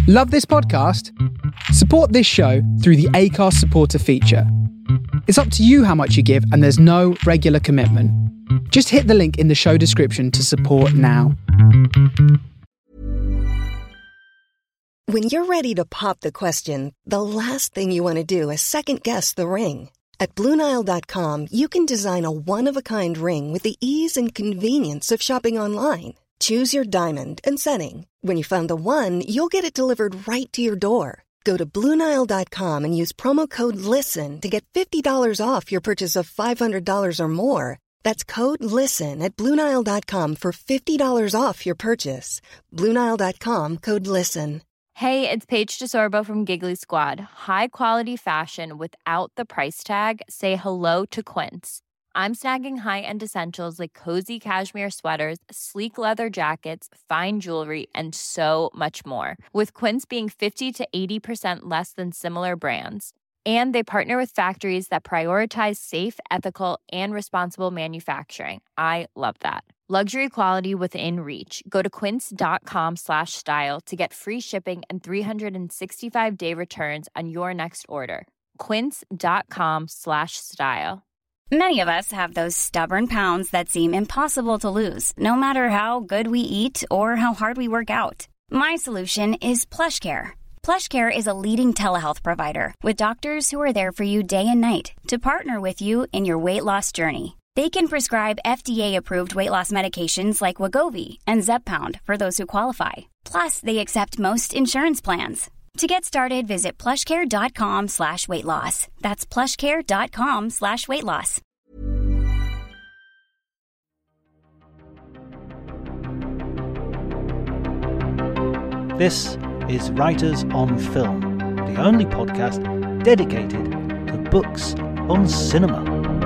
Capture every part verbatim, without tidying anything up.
Love this podcast? Support this show through the Acast supporter feature. It's up to you how much you give, and there's no regular commitment. Just hit the link in the show description to support now. When you're ready to pop the question, the last thing you want to do is second-guess the ring. At Blue Nile dot com, you can design a one-of-a-kind ring with the ease and convenience of shopping online. Choose your diamond and setting. When you find the one, you'll get it delivered right to your door. Go to Blue Nile dot com and use promo code LISTEN to get fifty dollars off your purchase of five hundred dollars or more. That's code LISTEN at Blue Nile dot com for fifty dollars off your purchase. Blue Nile dot com, code LISTEN. Hey, it's Paige DeSorbo from Giggly Squad. High quality fashion without the price tag. Say hello to Quince. I'm snagging high-end essentials like cozy cashmere sweaters, sleek leather jackets, fine jewelry, and so much more. With Quince being fifty to eighty percent less than similar brands. And they partner with factories that prioritize safe, ethical, and responsible manufacturing. I love that. Luxury quality within reach. Go to quince.com slash style to get free shipping and three sixty-five day returns on your next order. Quince.com slash style. Many of us have those stubborn pounds that seem impossible to lose, no matter how good we eat or how hard we work out. My solution is PlushCare. PlushCare is a leading telehealth provider with doctors who are there for you day and night to partner with you in your weight loss journey. They can prescribe F D A-approved weight loss medications like Wegovy and Zepbound for those who qualify. Plus, they accept most insurance plans. To get started, visit plushcare.com slash weight loss. That's plushcare.com slash weight loss. This is Writers on Film, the only podcast dedicated to books on cinema.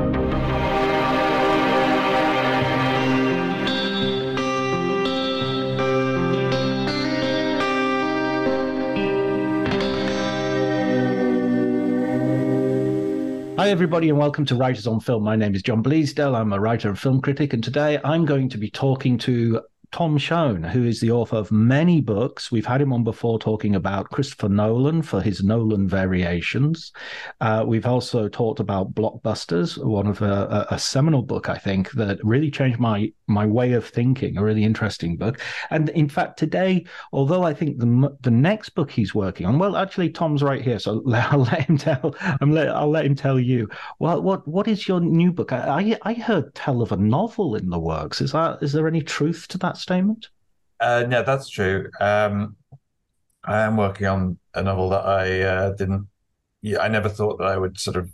Hi everybody and welcome to Writers on Film. My name is John Bleasdale. I'm a writer and film critic, and today I'm going to be talking to Tom Schoen, who is the author of many books. We've had him on before talking about Christopher Nolan for his Nolan Variations. Uh, we've also talked about Blockbusters, one of a, a, a seminal book, I think, that really changed my my way of thinking, a really interesting book. And in fact, today, although I think the the next book he's working on, well, actually, Tom's right here, so I'll let him tell. I'm let, I'll let him tell you. Well, what what is your new book? I I heard tell of a novel in the works. Is that is there any truth to that statement? Uh, no, that's true. Um, I am working on a novel that I uh, didn't. Yeah, I never thought that I would sort of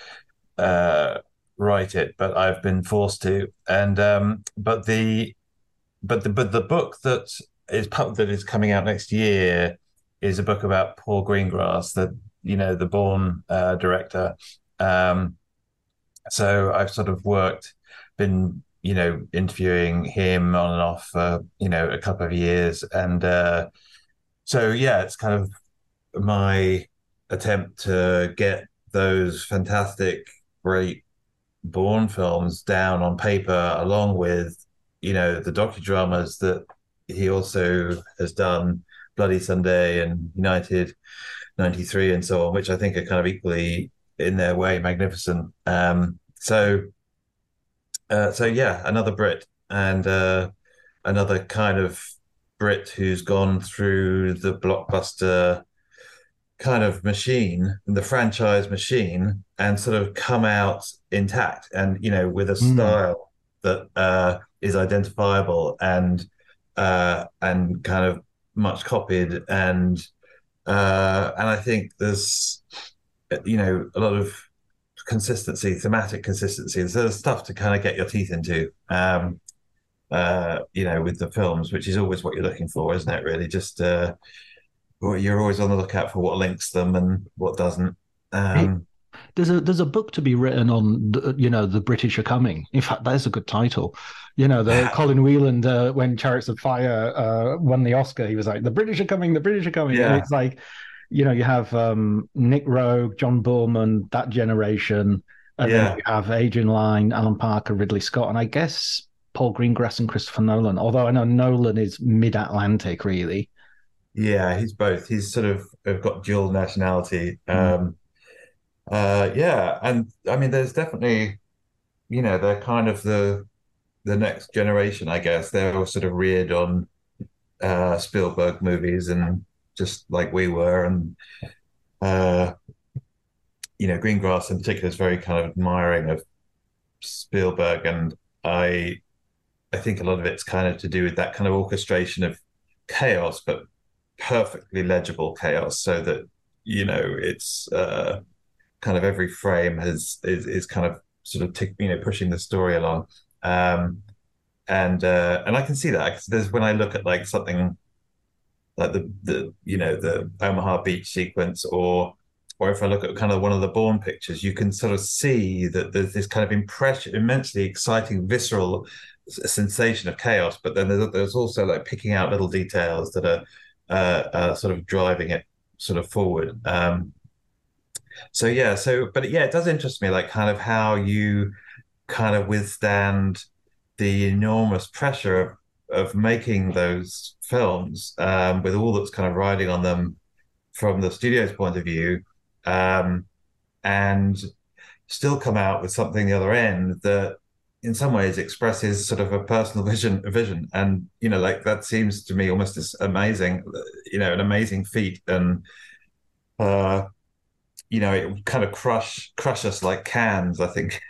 uh, write it, but I've been forced to. And um, but the but the but the book that is that is coming out next year is a book about Paul Greengrass, the you know the Bourne uh, director. Um, so I've sort of worked, been. you know, interviewing him on and off for, you know, a couple of years. And uh, so, yeah, it's kind of my attempt to get those fantastic, great Bourne films down on paper, along with, you know, the docudramas that he also has done, Bloody Sunday and United ninety-three and so on, which I think are kind of equally, in their way, magnificent. Um, so, Uh, so yeah, another Brit and uh, another kind of Brit who's gone through the blockbuster kind of machine, the franchise machine, and sort of come out intact and, you know, with a mm. style that uh, is identifiable and uh, and kind of much copied. And uh, and I think there's, you know, a lot of consistency, thematic consistency. So there's stuff to kind of get your teeth into, um, uh, you know, with the films, which is always what you're looking for, isn't it? Really, just uh, you're always on the lookout for what links them and what doesn't. Um, there's a there's a book to be written on, you know, the British are coming. In fact, that's a good title. You know, the Colin Wheeland uh, when Chariots of Fire uh, won the Oscar, he was like, "The British are coming, the British are coming." Yeah. And it's like, you know, you have um, Nick Rogue, John Boorman, that generation, and yeah. then you have Adrian Lyne, Alan Parker, Ridley Scott, and I guess Paul Greengrass and Christopher Nolan. Although I know Nolan is mid-Atlantic, really. Yeah, he's both. He's sort of have got dual nationality. Mm. Um, uh, yeah, and I mean, there's definitely, you know, they're kind of the the next generation, I guess. They're all sort of reared on uh, Spielberg movies, and just like we were, and uh, you know, Greengrass in particular is very kind of admiring of Spielberg, and I I think a lot of it's kind of to do with that kind of orchestration of chaos, but perfectly legible chaos, so that you know it's uh, kind of every frame has is, is kind of sort of tick, you know pushing the story along, um, and uh, and I can see that 'cause there's when I look at like something like the the you know the Omaha Beach sequence, or or if I look at kind of one of the Bourne pictures, you can sort of see that there's this kind of impression, immensely exciting, visceral sensation of chaos, but then there's, there's also like picking out little details that are uh, uh, sort of driving it sort of forward. Um, so yeah, so but yeah, it does interest me, like kind of how you kind of withstand the enormous pressure of, of making those films, um, with all that's kind of riding on them from the studio's point of view, um, and still come out with something the other end that in some ways expresses sort of a personal vision a vision. And you know like that seems to me almost as amazing, you know an amazing feat. And uh you know it would kind of crush crush us like cans, I think.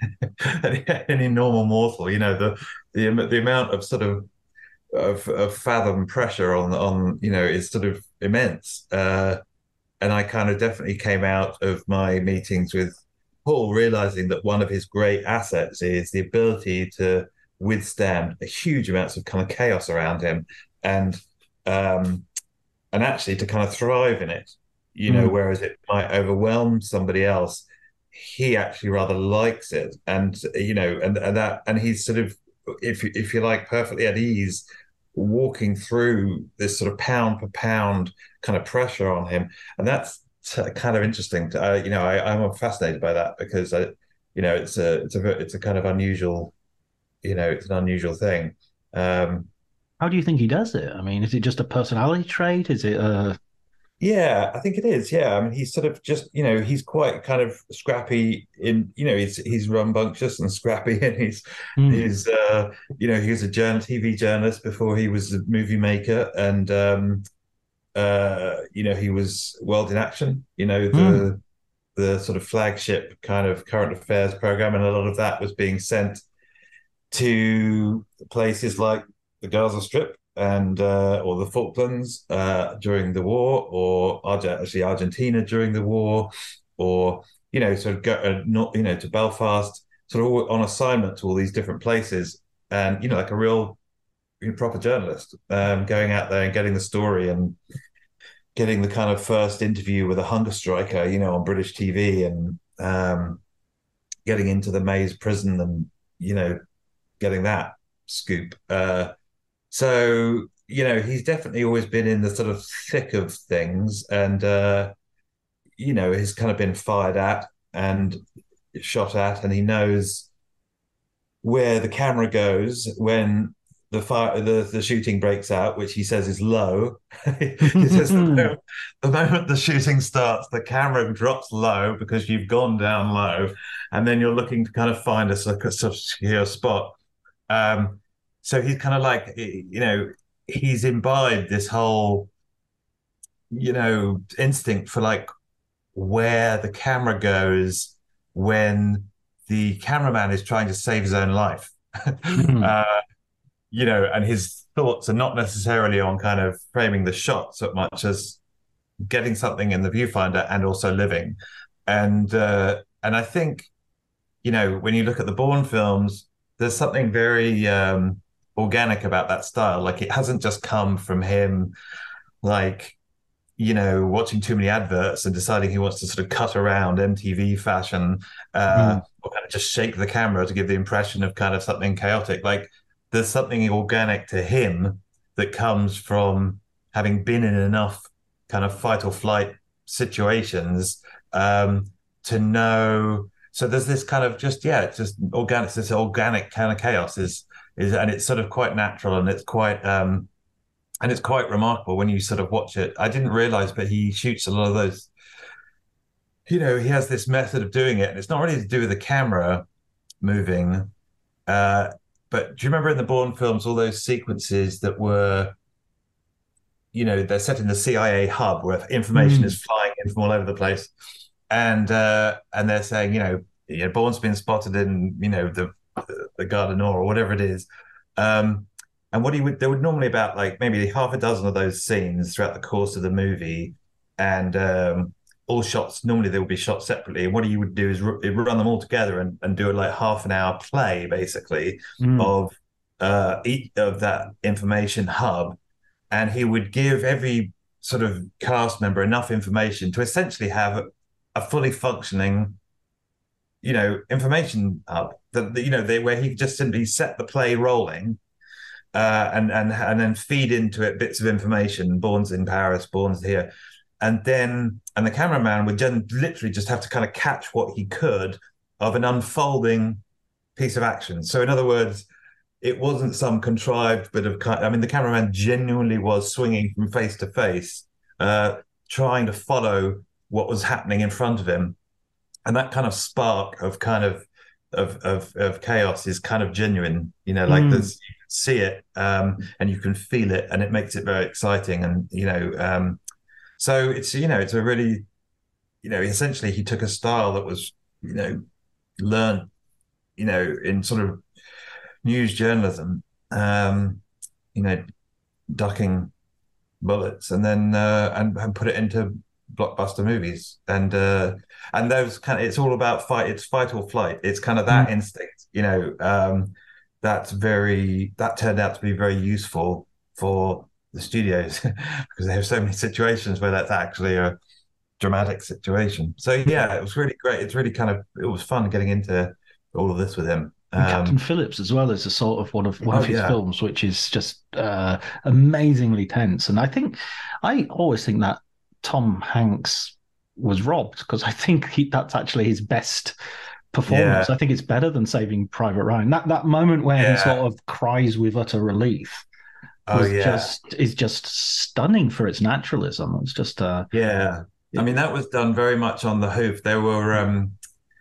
Any normal mortal, you know the the the amount of sort of of, of fathom pressure on on you know is sort of immense. uh and I kind of definitely came out of my meetings with Paul realizing that one of his great assets is the ability to withstand a huge amounts of kind of chaos around him, and um, and actually to kind of thrive in it. You know, Mm. whereas it might overwhelm somebody else, he actually rather likes it, and you know, and and that, and he's sort of, if if you like, perfectly at ease walking through this sort of pound per pound kind of pressure on him, and that's kind of interesting. To, uh, you know, I, I'm fascinated by that because I, you know, it's a it's a it's a kind of unusual, you know, it's an unusual thing. Um, How do you think he does it? I mean, is it just a personality trait? Is it uh yeah, I think it is. Yeah, I mean, he's sort of just, you know, he's quite kind of scrappy in, you know, he's he's rambunctious and scrappy, and he's mm, he's uh, you know, he was a journal, T V journalist before he was a movie maker, and um, uh, you know, he was World in Action, you know, mm, the the sort of flagship kind of current affairs program, and a lot of that was being sent to places like the Gaza Strip and uh, or the Falklands uh, during the war, or Arge- actually Argentina during the war, or you know, sort of go, uh, not you know, to Belfast, sort of all on assignment to all these different places, and you know, like a real you know, proper journalist, um, going out there and getting the story, and getting the kind of first interview with a hunger striker, you know, on British T V, and um, getting into the Maze prison, and you know, getting that scoop. Uh, so you know, he's definitely always been in the sort of thick of things, and uh, you know, he's kind of been fired at and shot at, and he knows where the camera goes when the fire the, the shooting breaks out, which he says is low. He says the moment, the moment the shooting starts, the camera drops low because you've gone down low, and then you're looking to kind of find a, a secure spot. Um, so he's kind of like, you know, he's imbibed this whole, you know, instinct for like where the camera goes when the cameraman is trying to save his own life. mm. uh, you know, and his thoughts are not necessarily on kind of framing the shot so much as getting something in the viewfinder and also living. And uh, and I think, you know, when you look at the Bourne films, there's something very um, organic about that style. Like it hasn't just come from him, like, you know, watching too many adverts and deciding he wants to sort of cut around M T V fashion, uh, Mm. or kind of just shake the camera to give the impression of kind of something chaotic. Like there's something organic to him that comes from having been in enough kind of fight or flight situations, um, to know. So there's this kind of just, yeah, it's just organic, this organic kind of chaos is, is, and it's sort of quite natural, and it's quite, um, and it's quite remarkable when you sort of watch it. I didn't realize, but he shoots a lot of those. You know, he has this method of doing it, and it's not really to do with the camera moving. Uh, but do you remember in the Bourne films, all those sequences that were, you know, they're set in the C I A hub where information mm. is flying in from all over the place, and uh, and they're saying, you know, you know, Bourne's been spotted in, you know, the the Gare du Nord or whatever it is. Um, and what he would, there would normally about like maybe half a dozen of those scenes throughout the course of the movie, and um, all shots, normally they would be shot separately. And what he would do is r- run them all together and, and do a like half an hour play, basically, mm. of uh, each of that information hub. And he would give every sort of cast member enough information to essentially have a, a fully functioning, you know, information hub that, you know, they, where he could just simply set the play rolling uh, and, and, and then feed into it bits of information. Bourne's in Paris, Bourne's here. And then, and the cameraman would then literally just have to kind of catch what he could of an unfolding piece of action. So in other words, it wasn't some contrived bit of, I mean, the cameraman genuinely was swinging from face to face, uh, trying to follow what was happening in front of him. And that kind of spark of kind of, of, of, of chaos is kind of genuine, you know, like mm. there's, you can see it um, and you can feel it, and it makes it very exciting. And, you know, um, so it's, you know, it's a really, you know, essentially he took a style that was, you know, learned, you know, in sort of news journalism, um, you know, ducking bullets, and then uh, and, and put it into blockbuster movies, and uh, and those kind of, it's all about fight. It's fight or flight. It's kind of that mm. instinct, you know. Um, that's very that turned out to be very useful for the studios because they have so many situations where that's actually a dramatic situation. So yeah, it was really great. It's really kind of it was fun getting into all of this with him. And um, Captain Phillips as well is a sort of one of one oh, of his yeah. films, which is just uh, amazingly tense. And I think I always think that Tom Hanks was robbed, because I think he, that's actually his best performance. Yeah. I think it's better than Saving Private Ryan. That that moment where yeah. he sort of cries with utter relief was oh, yeah. just is just stunning for its naturalism. It's just uh, yeah. I mean, that was done very much on the hoof. There were. Um...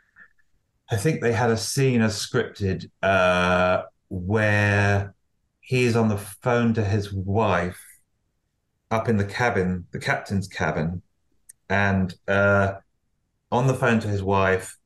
I think they had a scene as scripted uh, where he is on the phone to his wife up in the cabin, the captain's cabin, and uh, on the phone to his wife,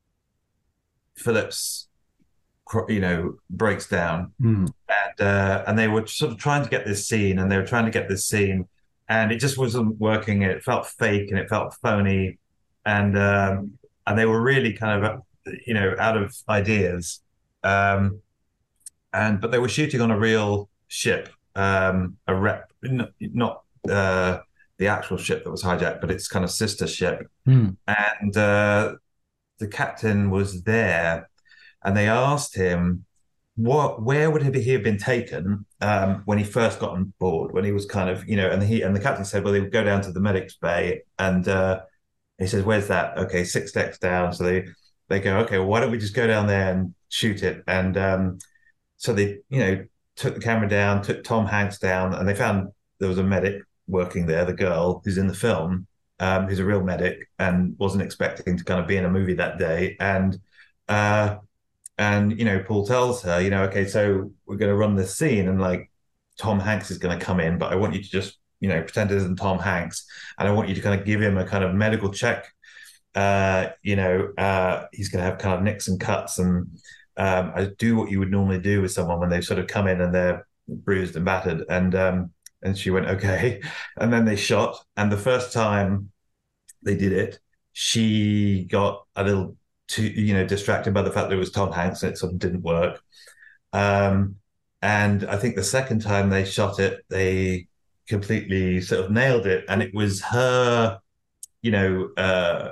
Phillips, you know, breaks down, mm. and uh, and they were sort of trying to get this scene, and they were trying to get this scene, and it just wasn't working. It felt fake and it felt phony, and um, and they were really kind of, you know, out of ideas, um, and but they were shooting on a real ship, um, a rep, not uh, the actual ship that was hijacked, but its kind of sister ship, mm. and uh, the captain was there, and they asked him what, where would he have been taken um, when he first got on board, when he was kind of, you know, and he and the captain said, well, they would go down to the medic's bay, and uh, he says, where's that? Okay, six decks down. So they. They go, okay, well, why don't we just go down there and shoot it? And um, so they, you know, took the camera down, took Tom Hanks down, and they found there was a medic working there, the girl who's in the film, um, who's a real medic and wasn't expecting to kind of be in a movie that day. And, uh, and you know, Paul tells her, you know, okay, so we're going to run this scene, and like Tom Hanks is going to come in, but I want you to just, you know, pretend it isn't Tom Hanks. And I want you to kind of give him a kind of medical check. Uh, you know, uh, he's going to have kind of nicks and cuts, and um, I do what you would normally do with someone when they sort of come in and they're bruised and battered. And um, and she went, okay. And then they shot. And the first time they did it, she got a little too, you know, distracted by the fact that it was Tom Hanks, and it sort of didn't work. Um, and I think the second time they shot it, they completely sort of nailed it. And it was her, you know, uh,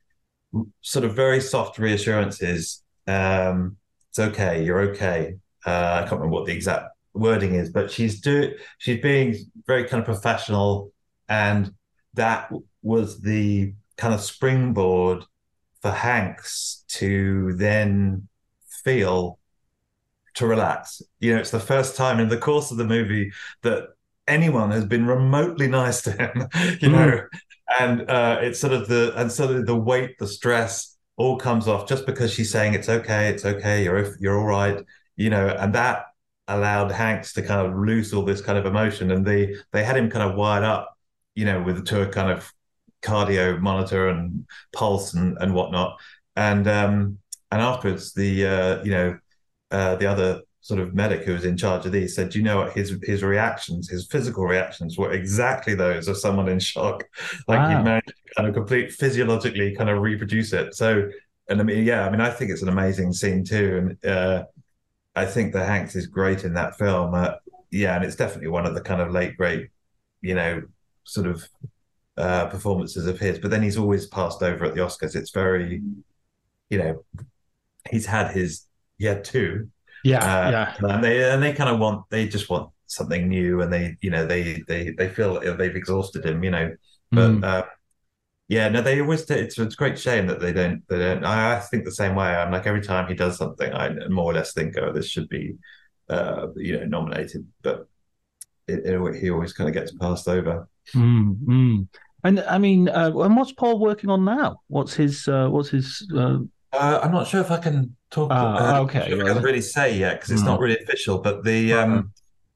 sort of very soft reassurances. Um, it's okay, you're okay. Uh, I can't remember what the exact wording is, but she's do she's being very kind of professional, and that was the kind of springboard for Hanks to then feel to relax. You know, it's the first time in the course of the movie that anyone has been remotely nice to him, you Mm. know, and uh, it's sort of the and sort of the weight, the stress all comes off just because she's saying it's okay, it's okay, you're you're all right, you know, and that allowed Hanks to kind of lose all this kind of emotion, and they they had him kind of wired up, you know, with to a kind of cardio monitor and pulse and and whatnot, and um and afterwards the uh, you know uh, the other sort of medic who was in charge of these said, you know what, his his reactions, his physical reactions were exactly those of someone in shock. Like Wow. you've managed to kind of complete physiologically kind of reproduce it. So, and I mean, yeah, I mean, I think it's an amazing scene too. And uh, I think that Hanks is great in that film. Uh, yeah, and it's definitely one of the kind of late great, you know, sort of uh, performances of his. But then he's always passed over at the Oscars. It's very, you know, he's had his, he had two. Yeah, Uh, yeah. and they and they kind of want they just want something new, and they you know they they they feel they've exhausted him, you know. But Mm. uh, yeah, no, they always it's it's a great shame that they don't they don't. I, I think the same way. I'm like every time he does something, I more or less think, oh, this should be uh, you know nominated, but it, it, he always kind of gets passed over. Mm, mm. And I mean, uh, and what's Paul working on now? What's his uh, what's his uh... Uh, I'm not sure if I can talk. Ah, Uh, okay, sure if I well, can really say yet because it's mm. not really official. But the um,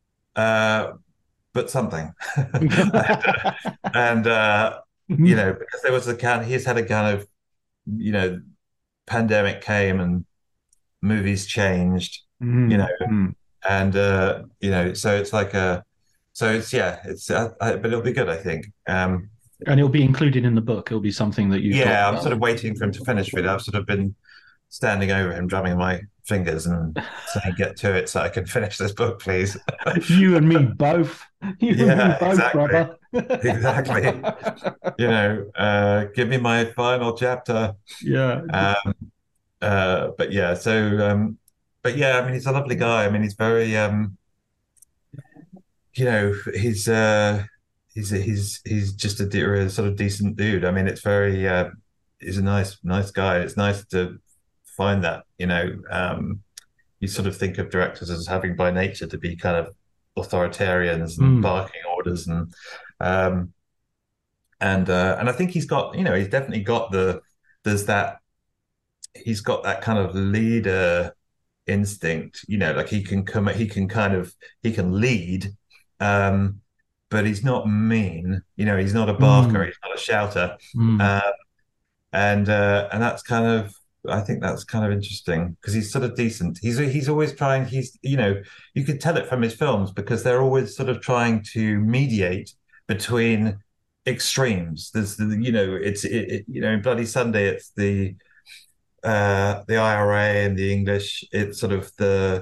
uh, but something, and, uh, and uh, you know, because there was a kind, he's had a kind of, you know, pandemic came and movies changed, Mm, you know, mm. and uh, you know, so it's like a, so it's yeah, it's, uh, I, but it'll be good, I think. Um, And it'll be included in the book. It'll be something that you talk yeah, I'm about. sort of waiting for him to finish really. I've sort of been standing over him, drumming my fingers and saying, "Get to it, so I can finish this book, please." You and me both. You and me Yeah, both, exactly. brother. Exactly. You know, uh, give me my final chapter. Yeah. Um, uh, but yeah, so, um, but yeah, I mean, he's a lovely guy. I mean, he's very, um, you know, he's, uh, he's, he's, he's just a, de- a sort of decent dude. I mean, it's very, uh, he's a nice, nice guy. It's nice to find that, you know, um, you sort of think of directors as having by nature to be kind of authoritarians and Mm. barking orders and, um, and, uh, and I think he's got, you know, he's definitely got the, there's that, he's got that kind of leader instinct, you know, like he can come, he can kind of, he can lead, um, but he's not mean, you know, he's not a barker, Mm. he's not a shouter. Mm. Um, and, uh, and that's kind of, I think that's kind of interesting because he's sort of decent. He's, he's always trying, he's, you know, you could tell it from his films because they're always sort of trying to mediate between extremes. There's the, you know, it's, it, it, you know, in Bloody Sunday, it's the, uh, the I R A and the English. It's sort of the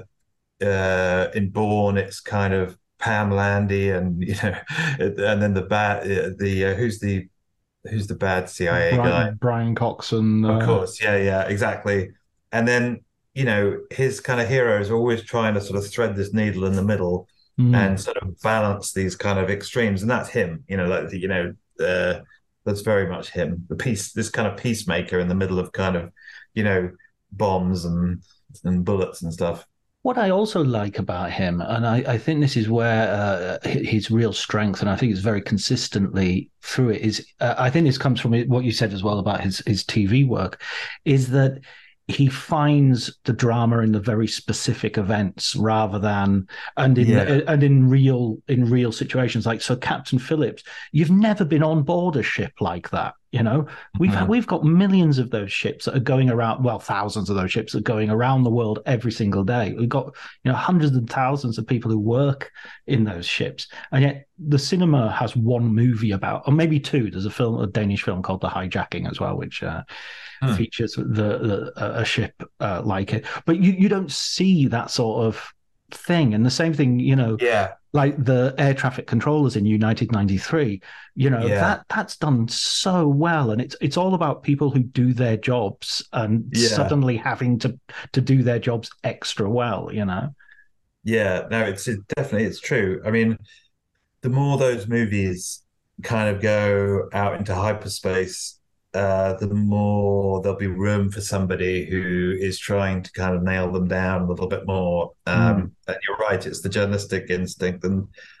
uh, in Bourne. It's kind of Pam Landy, and you know, and then the bad the uh, who's the who's the bad C I A Brian, guy? Brian Cox and Of uh, course, yeah, yeah, exactly. And then you know, his kind of heroes are always trying to sort of thread this needle in the middle mm. and sort of balance these kind of extremes, and that's him. You know, like you know, uh, that's very much him. The peace, this kind of peacemaker in the middle of kind of, you know, bombs and and bullets and stuff. What I also like about him, and I, I think this is where uh, his real strength, and I think it's very consistently through it, is uh, I think this comes from what you said as well about his his T V work, is that he finds the drama in the very specific events rather than and in Yeah. and in real in real situations. Like so, Captain Phillips, you've never been on board a ship like that. You know, we've Mhm. we've got millions of those ships that are going around. Well, thousands of those ships that are going around the world every single day. We've got you know hundreds and thousands of people who work in those ships, and yet the cinema has one movie about, or maybe two. There's a film, a Danish film called The Hijacking as well, which uh, Hmm. features the, the a ship uh, like it. But you you don't see that sort of thing. And the same thing, you know, Yeah, like the air traffic controllers in United ninety-three, you know, Yeah. that that's done so well. And it's it's all about people who do their jobs and Yeah. suddenly having to to do their jobs extra well, you know. yeah. No, it's it, definitely it's true. I mean, the more those movies kind of go out into hyperspace, uh, the more there'll be room for somebody who is trying to kind of nail them down a little bit more. Um, And you're right, it's the journalistic instinct, and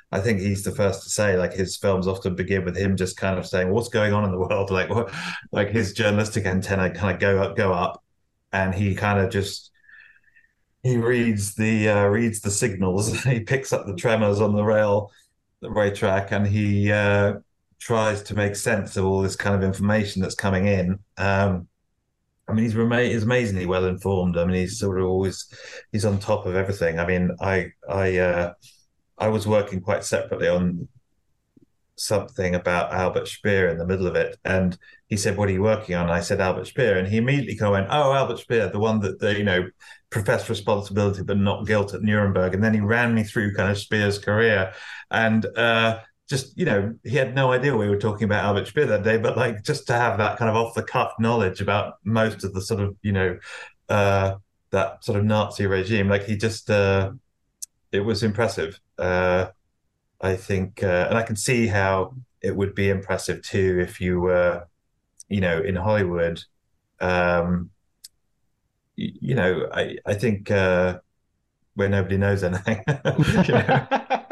I think he's the first to say, like, his films often begin with him just kind of saying, "What's going on in the world?" Like, what, like his journalistic antenna kind of go up, go up, and he kind of just he reads the uh, reads the signals. He picks up the tremors on the rail, the rail track, and he uh, tries to make sense of all this kind of information that's coming in. Um, I mean, he's, rema- he's amazingly well informed. I mean, he's sort of always he's on top of everything. I mean, I I uh, I was working quite separately on something about Albert Speer in the middle of it, and he said, "What are you working on?" And I said, "Albert Speer," and he immediately kind of went, "Oh, Albert Speer, the one that the, you know professed responsibility but not guilt at Nuremberg." And then he ran me through kind of Speer's career, and uh, just you know he had no idea we were talking about Albert Speer that day, but like just to have that kind of off the cuff knowledge about most of the sort of you know uh, that sort of Nazi regime, like he just uh, it was impressive. Uh, I think, uh, and I can see how it would be impressive too if you were, you know, in Hollywood. Um, you, you know, I I think uh, where nobody knows anything. you know,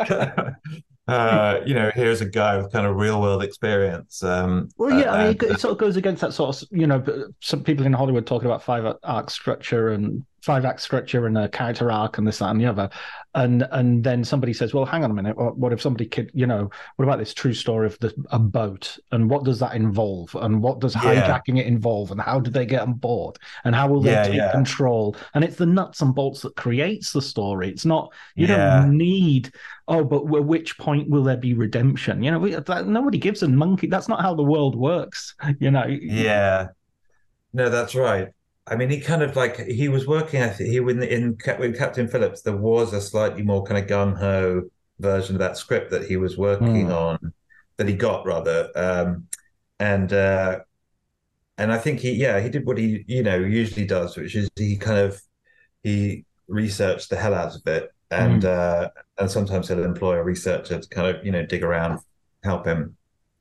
uh, you know, here's a guy with kind of real world experience. Um, Well, yeah, I mean, and, it, it sort of goes against that sort of, you know, some people in Hollywood talking about five arc structure and five act structure and a character arc and this, that, and the other. And and then somebody says, well, hang on a minute. What, what if somebody could, you know, what about this true story of the, a boat? And what does that involve? And what does Yeah. hijacking it involve? And how do they get on board? And how will they Yeah, take yeah. control? And it's the nuts and bolts that creates the story. It's not, you Yeah. don't need, oh, but at which point will there be redemption? You know, we, that, nobody gives a monkey. That's not how the world works, you know. Yeah. No, that's right. I mean, he kind of like he was working. I think he in in with Captain Phillips, there was a slightly more kind of gung ho version of that script that he was working Mm. on, that he got rather, um, and uh, and I think he yeah he did what he you know usually does, which is he kind of he researched the hell out of it, and Mm. uh, and sometimes he'll employ a researcher to kind of you know dig around, help him.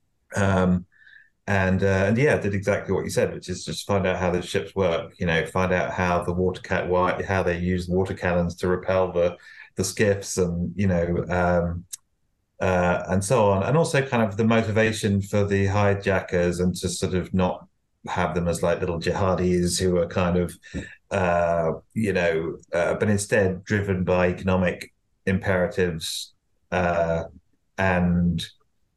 Um, and uh, and yeah, did exactly what you said, which is just find out how the ships work. You know, find out how the water cat why how they use water cannons to repel the the skiffs, and you know, um, uh, and so on, and also kind of the motivation for the hijackers, and to sort of not have them as like little jihadis who are kind of, uh, you know, uh, but instead driven by economic imperatives, uh, and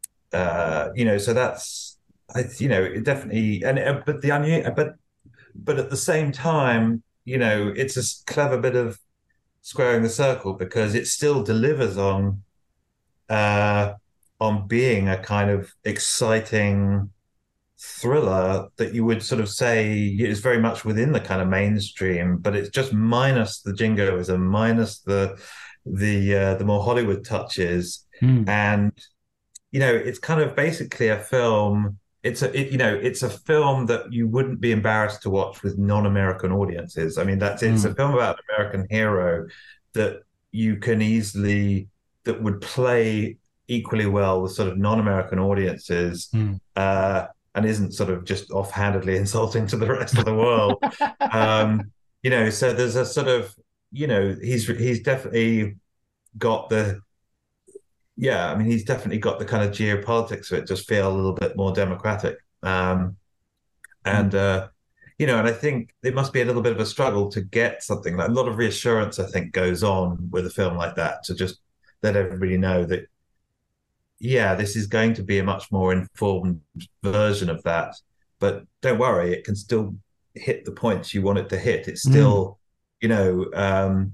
uh, you know, so that's. I, you know, it definitely, and uh, but the onion, but but at the same time, you know, it's a clever bit of squaring the circle, because it still delivers on uh, on being a kind of exciting thriller that you would sort of say is very much within the kind of mainstream, but it's just minus the jingoism, minus the the uh, the more Hollywood touches, Mm. and you know, it's kind of basically a film. It's a, it, you know, it's a film that you wouldn't be embarrassed to watch with non-American audiences. I mean, that's it's Mm. a film about an American hero that you can easily that would play equally well with sort of non-American audiences, Mm. uh, and isn't sort of just offhandedly insulting to the rest of the world. um, you know, so there's a sort of, you know, he's he's definitely got the. Yeah, I mean, he's definitely got the kind of geopolitics of it just feel a little bit more democratic. Um, and, uh, you know, and I think it must be a little bit of a struggle to get something like a lot of reassurance, I think, goes on with a film like that to just let everybody know that, yeah, this is going to be a much more informed version of that. But don't worry, it can still hit the points you want it to hit. It's still, you know, um,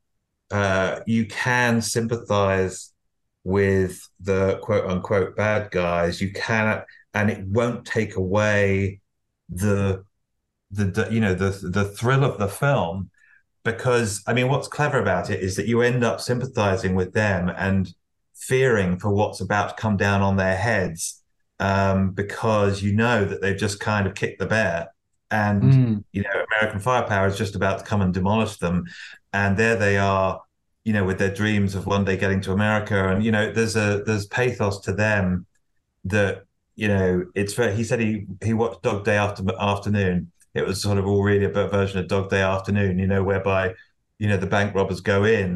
uh, you can sympathize with the quote unquote bad guys. You cannot, and it won't take away the the you know the the thrill of the film, because I mean, what's clever about it is that you end up sympathizing with them and fearing for what's about to come down on their heads, um, because you know that they've just kind of kicked the bear, and Mm. you know American firepower is just about to come and demolish them, and there they are, you know, with their dreams of one day getting to America. And, you know, there's a there's pathos to them that, you know, it's very, he said he he watched Dog Day After Afternoon. It was sort of all really a version of Dog Day Afternoon, you know, whereby, you know, the bank robbers go in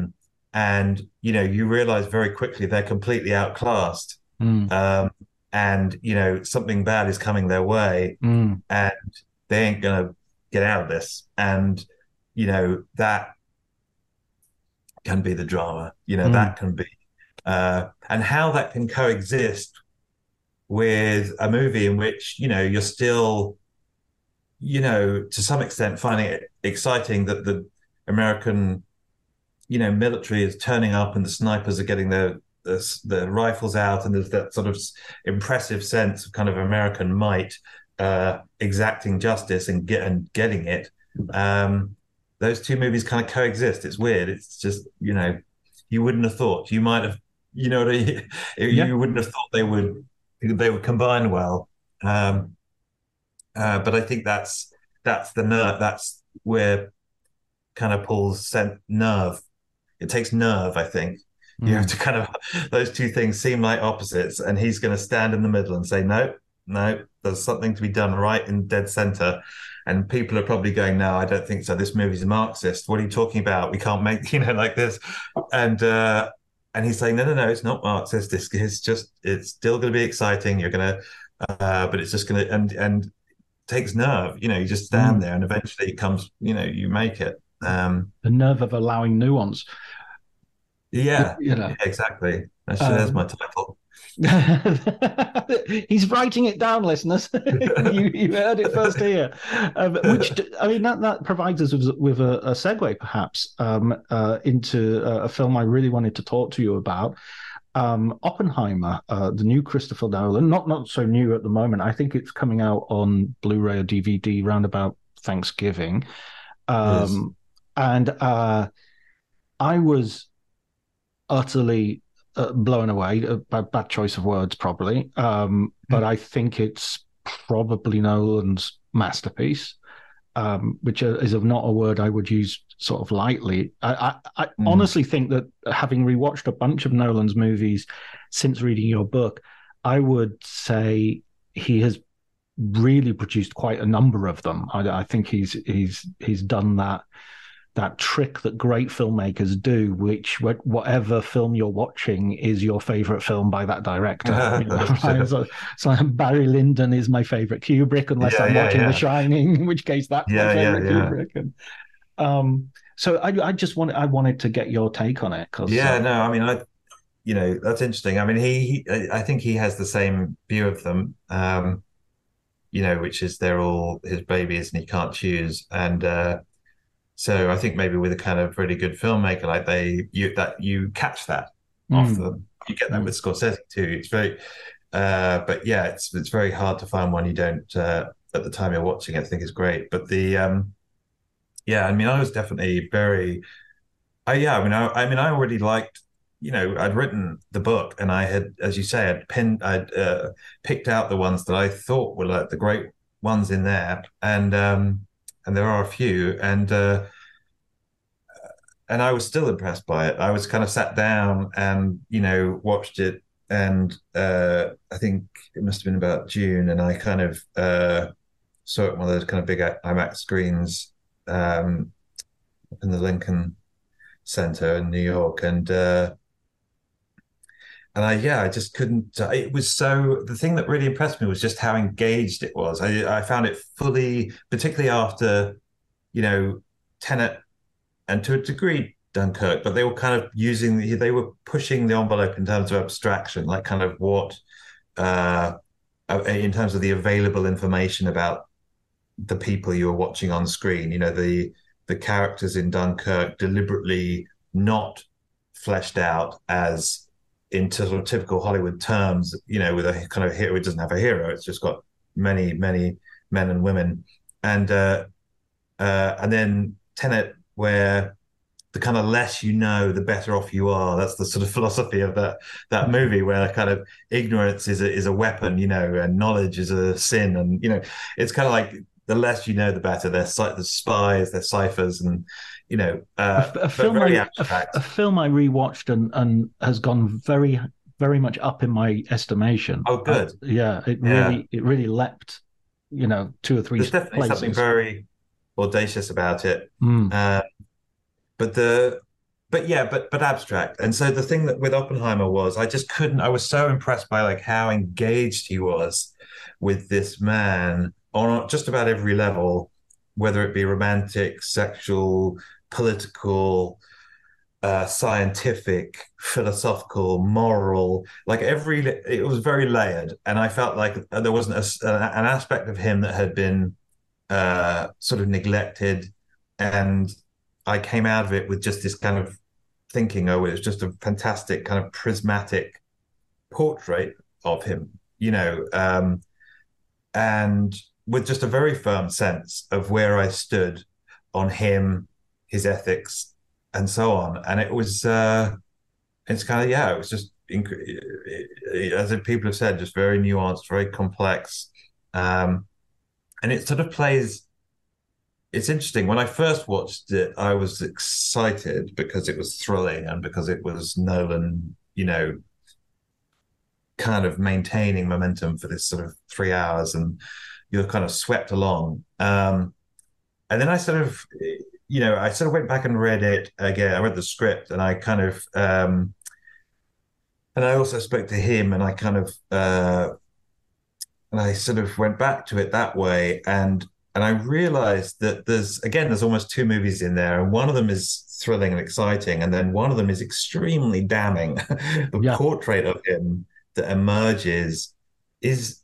and you know you realize very quickly they're completely outclassed, Mm. um, and you know something bad is coming their way, Mm. and they ain't gonna get out of this, and you know that can be the drama, you know Mm. that can be, uh, and how that can coexist with a movie in which you know you're still, you know, to some extent finding it exciting that the American, you know, military is turning up and the snipers are getting their their, their rifles out, and there's that sort of impressive sense of kind of American might, uh, exacting justice and get and getting it. Um, those two movies kind of coexist. It's weird. It's just, you know, you wouldn't have thought. You might have, you know, you Yeah. wouldn't have thought they would they would combine well. Um, uh, but I think that's that's the nerve. That's where kind of Paul's sent nerve. It takes nerve, I think. You have to kind of, those two things seem like opposites, and he's going to stand in the middle and say, no, no, there's something to be done right in dead center. And people are probably going, no, I don't think so. This movie's a Marxist. What are you talking about? We can't make, you know, like this. And uh, and he's saying, no, no, no, it's not Marxist. It's, it's just, it's still going to be exciting. You're going to, uh, but it's just going to, and and takes nerve. You know, you just stand Mm. there, and eventually it comes. You know, you make it. Um, The nerve of allowing nuance. yeah, You know. yeah, exactly. That's, Um, there's my title. He's writing it down, listeners. you, you heard it first here. Um, which I mean, that, that provides us with, with a, a segue, perhaps, um, uh, into a, a film I really wanted to talk to you about. Um, Oppenheimer, uh, the new Christopher Nolan, not not so new at the moment. I think it's coming out on Blu-ray or D V D round about Thanksgiving. Um, and uh, I was utterly uh, blown away. A bad, bad choice of words, probably. Um, but I think it's probably Nolan's masterpiece, um, which is not a word I would use sort of lightly. I, I, I Mm. honestly think that having rewatched a bunch of Nolan's movies since reading your book, I would say he has really produced quite a number of them. I, I think he's he's he's done that that trick that great filmmakers do, which whatever film you're watching is your favorite film by that director. You know? so, so Barry Lyndon is my favorite Kubrick, unless Yeah, I'm yeah, watching yeah. The Shining, in which case that's Yeah, my yeah, favorite yeah. Kubrick. And, um, so I, I just wanted I wanted to get your take on it. Cause, Yeah, uh, no, I mean, I, you know, that's interesting. I mean, he, he, I think he has the same view of them, um, you know, which is they're all his babies and he can't choose. And uh, so I think maybe with a kind of really good filmmaker, like they, you that you catch that off Mm. them. You get that Mm. with Scorsese too. It's very, uh, but yeah, it's it's very hard to find one you don't uh, at the time you're watching it think is great. But the, um, yeah, I mean, I was definitely very. I yeah, I mean, I, I mean, I already liked, you know, I'd written the book, and I had, as you say, I'd pinned, I'd uh, picked out the ones that I thought were like the great ones in there, and um, and there are a few, and uh, and I was still impressed by it. I was kind of sat down and you know watched it, and uh, I think it must have been about June, and I kind of uh, saw it on one of those kind of big IMAX screens um, up in the Lincoln Center in New York, and uh, and I yeah, I just couldn't. Uh, it was so. The thing that really impressed me was just how engaged it was. I I found it fully, particularly after, you know, Tenet and to a degree Dunkirk, but they were kind of using the, they were pushing the envelope in terms of abstraction, like kind of what, uh, in terms of the available information about the people you were watching on screen. You know, the the characters in Dunkirk deliberately not fleshed out as in sort of typical Hollywood terms, you know, with a kind of hero. It doesn't have a hero. It's just got many, many men and women. And, uh, uh, and then Tenet, where the kind of less you know, the better off you are. That's the sort of philosophy of that, that movie, where kind of ignorance is a, is a weapon, you know, and knowledge is a sin. And, you know, it's kind of like, the less you know, the better. They're, they're spies, they're ciphers, and you know, uh, a, a film very I, abstract. A, a film I rewatched and and has gone very very much up in my estimation. Oh, good. Uh, yeah, it Yeah. really it really leapt, you know, two or three There's definitely places. something very audacious about it. Mm. Uh, but the but yeah, but but abstract. And so the thing that with Oppenheimer was, I just couldn't. I was so impressed by like how engaged he was with this man on just about every level, whether it be romantic, sexual, political, uh, scientific, philosophical, moral. Like every, it was very layered, and I felt like there wasn't a, an aspect of him that had been uh, sort of neglected, and I came out of it with just this kind of thinking, oh, it was just a fantastic kind of prismatic portrait of him, you know, um, and with just a very firm sense of where I stood on him, his ethics, and so on. And it was, uh, it's kind of, yeah, it was just, as people have said, just very nuanced, very complex. Um, and it sort of plays, it's interesting. When I first watched it, I was excited because it was thrilling and because it was Nolan, you know, kind of maintaining momentum for this sort of three hours and you're kind of swept along. Um, and then I sort of, you know, I sort of went back and read it again. I read the script and I kind of, um, and I also spoke to him and I kind of, uh, and I sort of went back to it that way. And And I realized that there's, again, there's almost two movies in there. And one of them is thrilling and exciting. And then one of them is extremely damning. The yeah. portrait of him that emerges is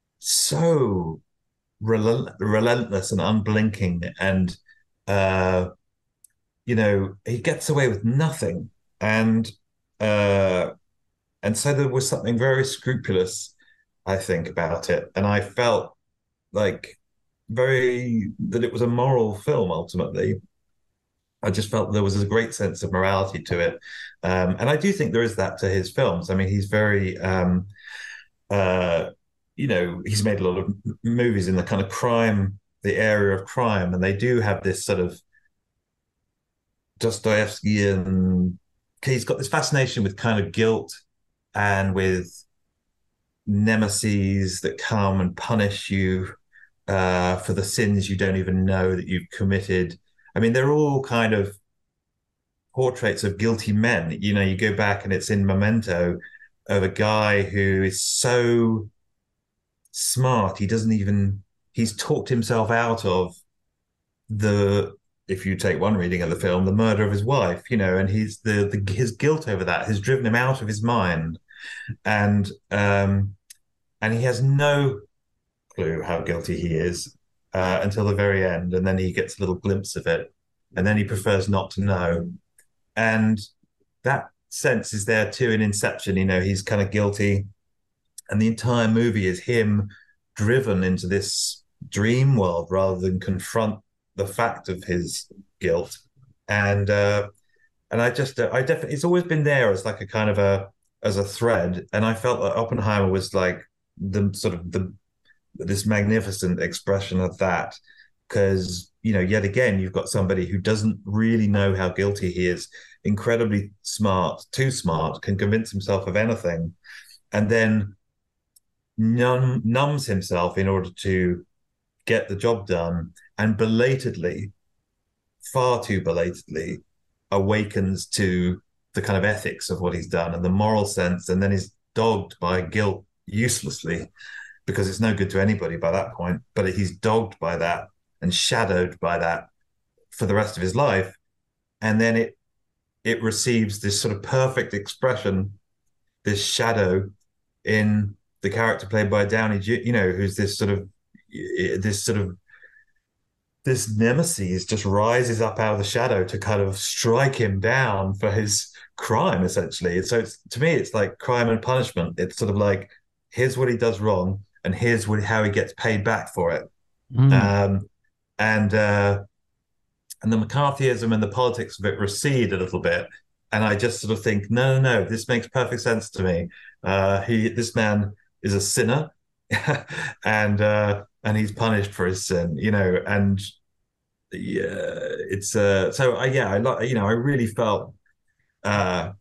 so relent- relentless and unblinking. And, uh, you know, he gets away with nothing. And, uh, and so there was something very scrupulous, I think, about it. And I felt like, very that it was a moral film ultimately. I just felt there was a great sense of morality to it. Um, and I do think there is that to his films. I mean, he's very, um, uh, you know, he's made a lot of movies in the kind of crime, the area of crime, and they do have this sort of Dostoevskian, he's got this fascination with kind of guilt and with nemesis that come and punish you uh, for the sins you don't even know that you've committed. I mean, they're all kind of portraits of guilty men. You know, you go back and it's in Memento of a guy who is so smart, he doesn't even, he's talked himself out of the, if you take one reading of the film, the murder of his wife, you know, and he's the, the his guilt over that has driven him out of his mind. And, um, and he has no clue how guilty he is uh, until the very end. And then he gets a little glimpse of it. And then he prefers not to know. And that sense is there too in Inception. You know, he's kind of guilty. And the entire movie is him driven into this dream world rather than confront the fact of his guilt. And uh, and I just, uh, I definitely, it's always been there as like a kind of a, as a thread. And I felt that Oppenheimer was like the sort of the, this magnificent expression of that. Because, you know, yet again, you've got somebody who doesn't really know how guilty he is, incredibly smart, too smart, can convince himself of anything, and then numb, numbs himself in order to get the job done, and belatedly, far too belatedly, awakens to the kind of ethics of what he's done and the moral sense, and then is dogged by guilt uselessly, because it's no good to anybody by that point, but he's dogged by that and shadowed by that for the rest of his life. And then it it receives this sort of perfect expression, this shadow in the character played by Downey, you know, who's this sort of, this sort of, this nemesis just rises up out of the shadow to kind of strike him down for his crime, essentially. And so it's, to me, it's like crime and punishment. It's sort of like, here's what he does wrong, and here's what, how he gets paid back for it. Mm. Um, and uh, and the McCarthyism and the politics of it recede a little bit. And I just sort of think, no, no, no, this makes perfect sense to me. Uh, he, this man is a sinner, and uh, and he's punished for his sin, you know. And yeah, it's uh, so I, yeah, I you know, I really felt. Uh,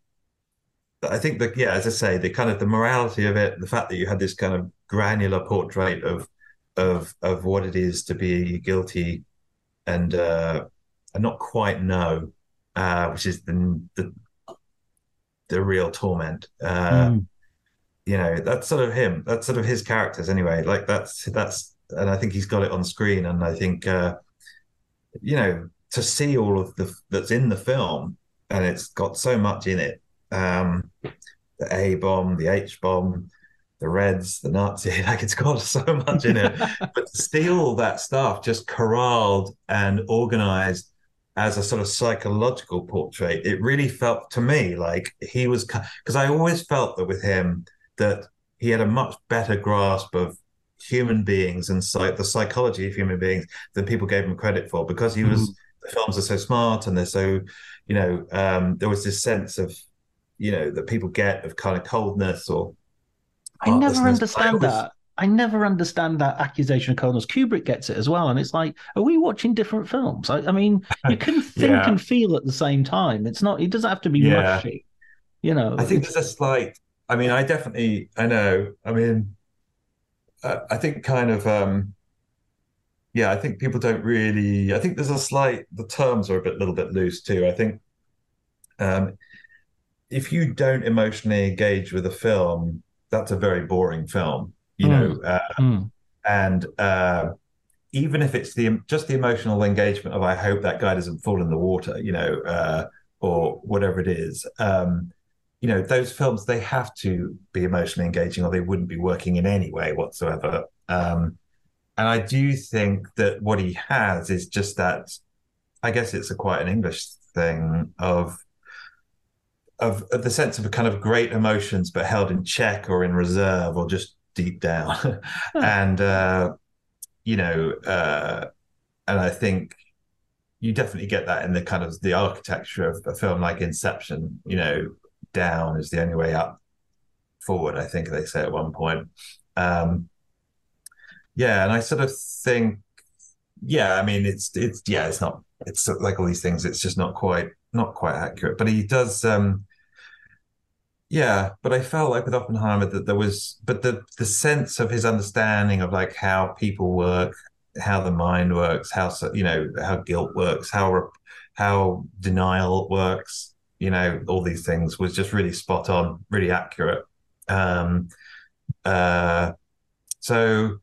I think that, yeah, as I say, the kind of the morality of it, the fact that you had this kind of granular portrait of of of what it is to be guilty and uh, and not quite know uh, which is the the, the real torment. Uh, Mm. You know, that's sort of him. That's sort of his characters anyway. Like that's that's, and I think he's got it on screen. And I think uh, you know, to see all of the that's in the film, and it's got so much in it. Um, the A bomb, the H bomb, the Reds, the Nazi, like it's got so much in it. But to see all that stuff just corralled and organized as a sort of psychological portrait, it really felt to me like he was, because I always felt that with him, that he had a much better grasp of human beings and psych- the psychology of human beings than people gave him credit for, because he was, mm. the films are so smart and they're so, you know, um, there was this sense of, you know, that people get of kind of coldness or I never understand I always... that. I never understand that accusation of coldness. Kubrick gets it as well. And it's like, are we watching different films? I, I mean, you can think yeah. and feel at the same time. It's not, it doesn't have to be yeah. mushy. You know, I think it's... there's a slight, I mean, I definitely, I know, I mean, uh, I think kind of, um, yeah, I think people don't really, I think there's a slight, the terms are a bit, little bit loose too. I think um, if you don't emotionally engage with a film, that's a very boring film, you mm. know, uh, mm. and uh, even if it's the just the emotional engagement of I hope that guy doesn't fall in the water, you know, uh, or whatever it is, um, you know, those films, they have to be emotionally engaging or they wouldn't be working in any way whatsoever. Um, and I do think that what he has is just that, I guess it's a quite an English thing of Of, of the sense of a kind of great emotions, but held in check or in reserve or just deep down. and, uh, you know, uh, and I think you definitely get that in the kind of the architecture of a film like Inception, you know, down is the only way up, forward, I think they say at one point. Um, yeah. And I sort of think, yeah, I mean, it's, it's, yeah, it's not, it's like all these things, it's just not quite, not quite accurate, but he does, um, yeah, but I felt like with Oppenheimer that there was, but the the sense of his understanding of like how people work, how the mind works, how, you know, how guilt works, how how denial works, you know, all these things was just really spot on, really accurate. Um, uh, so,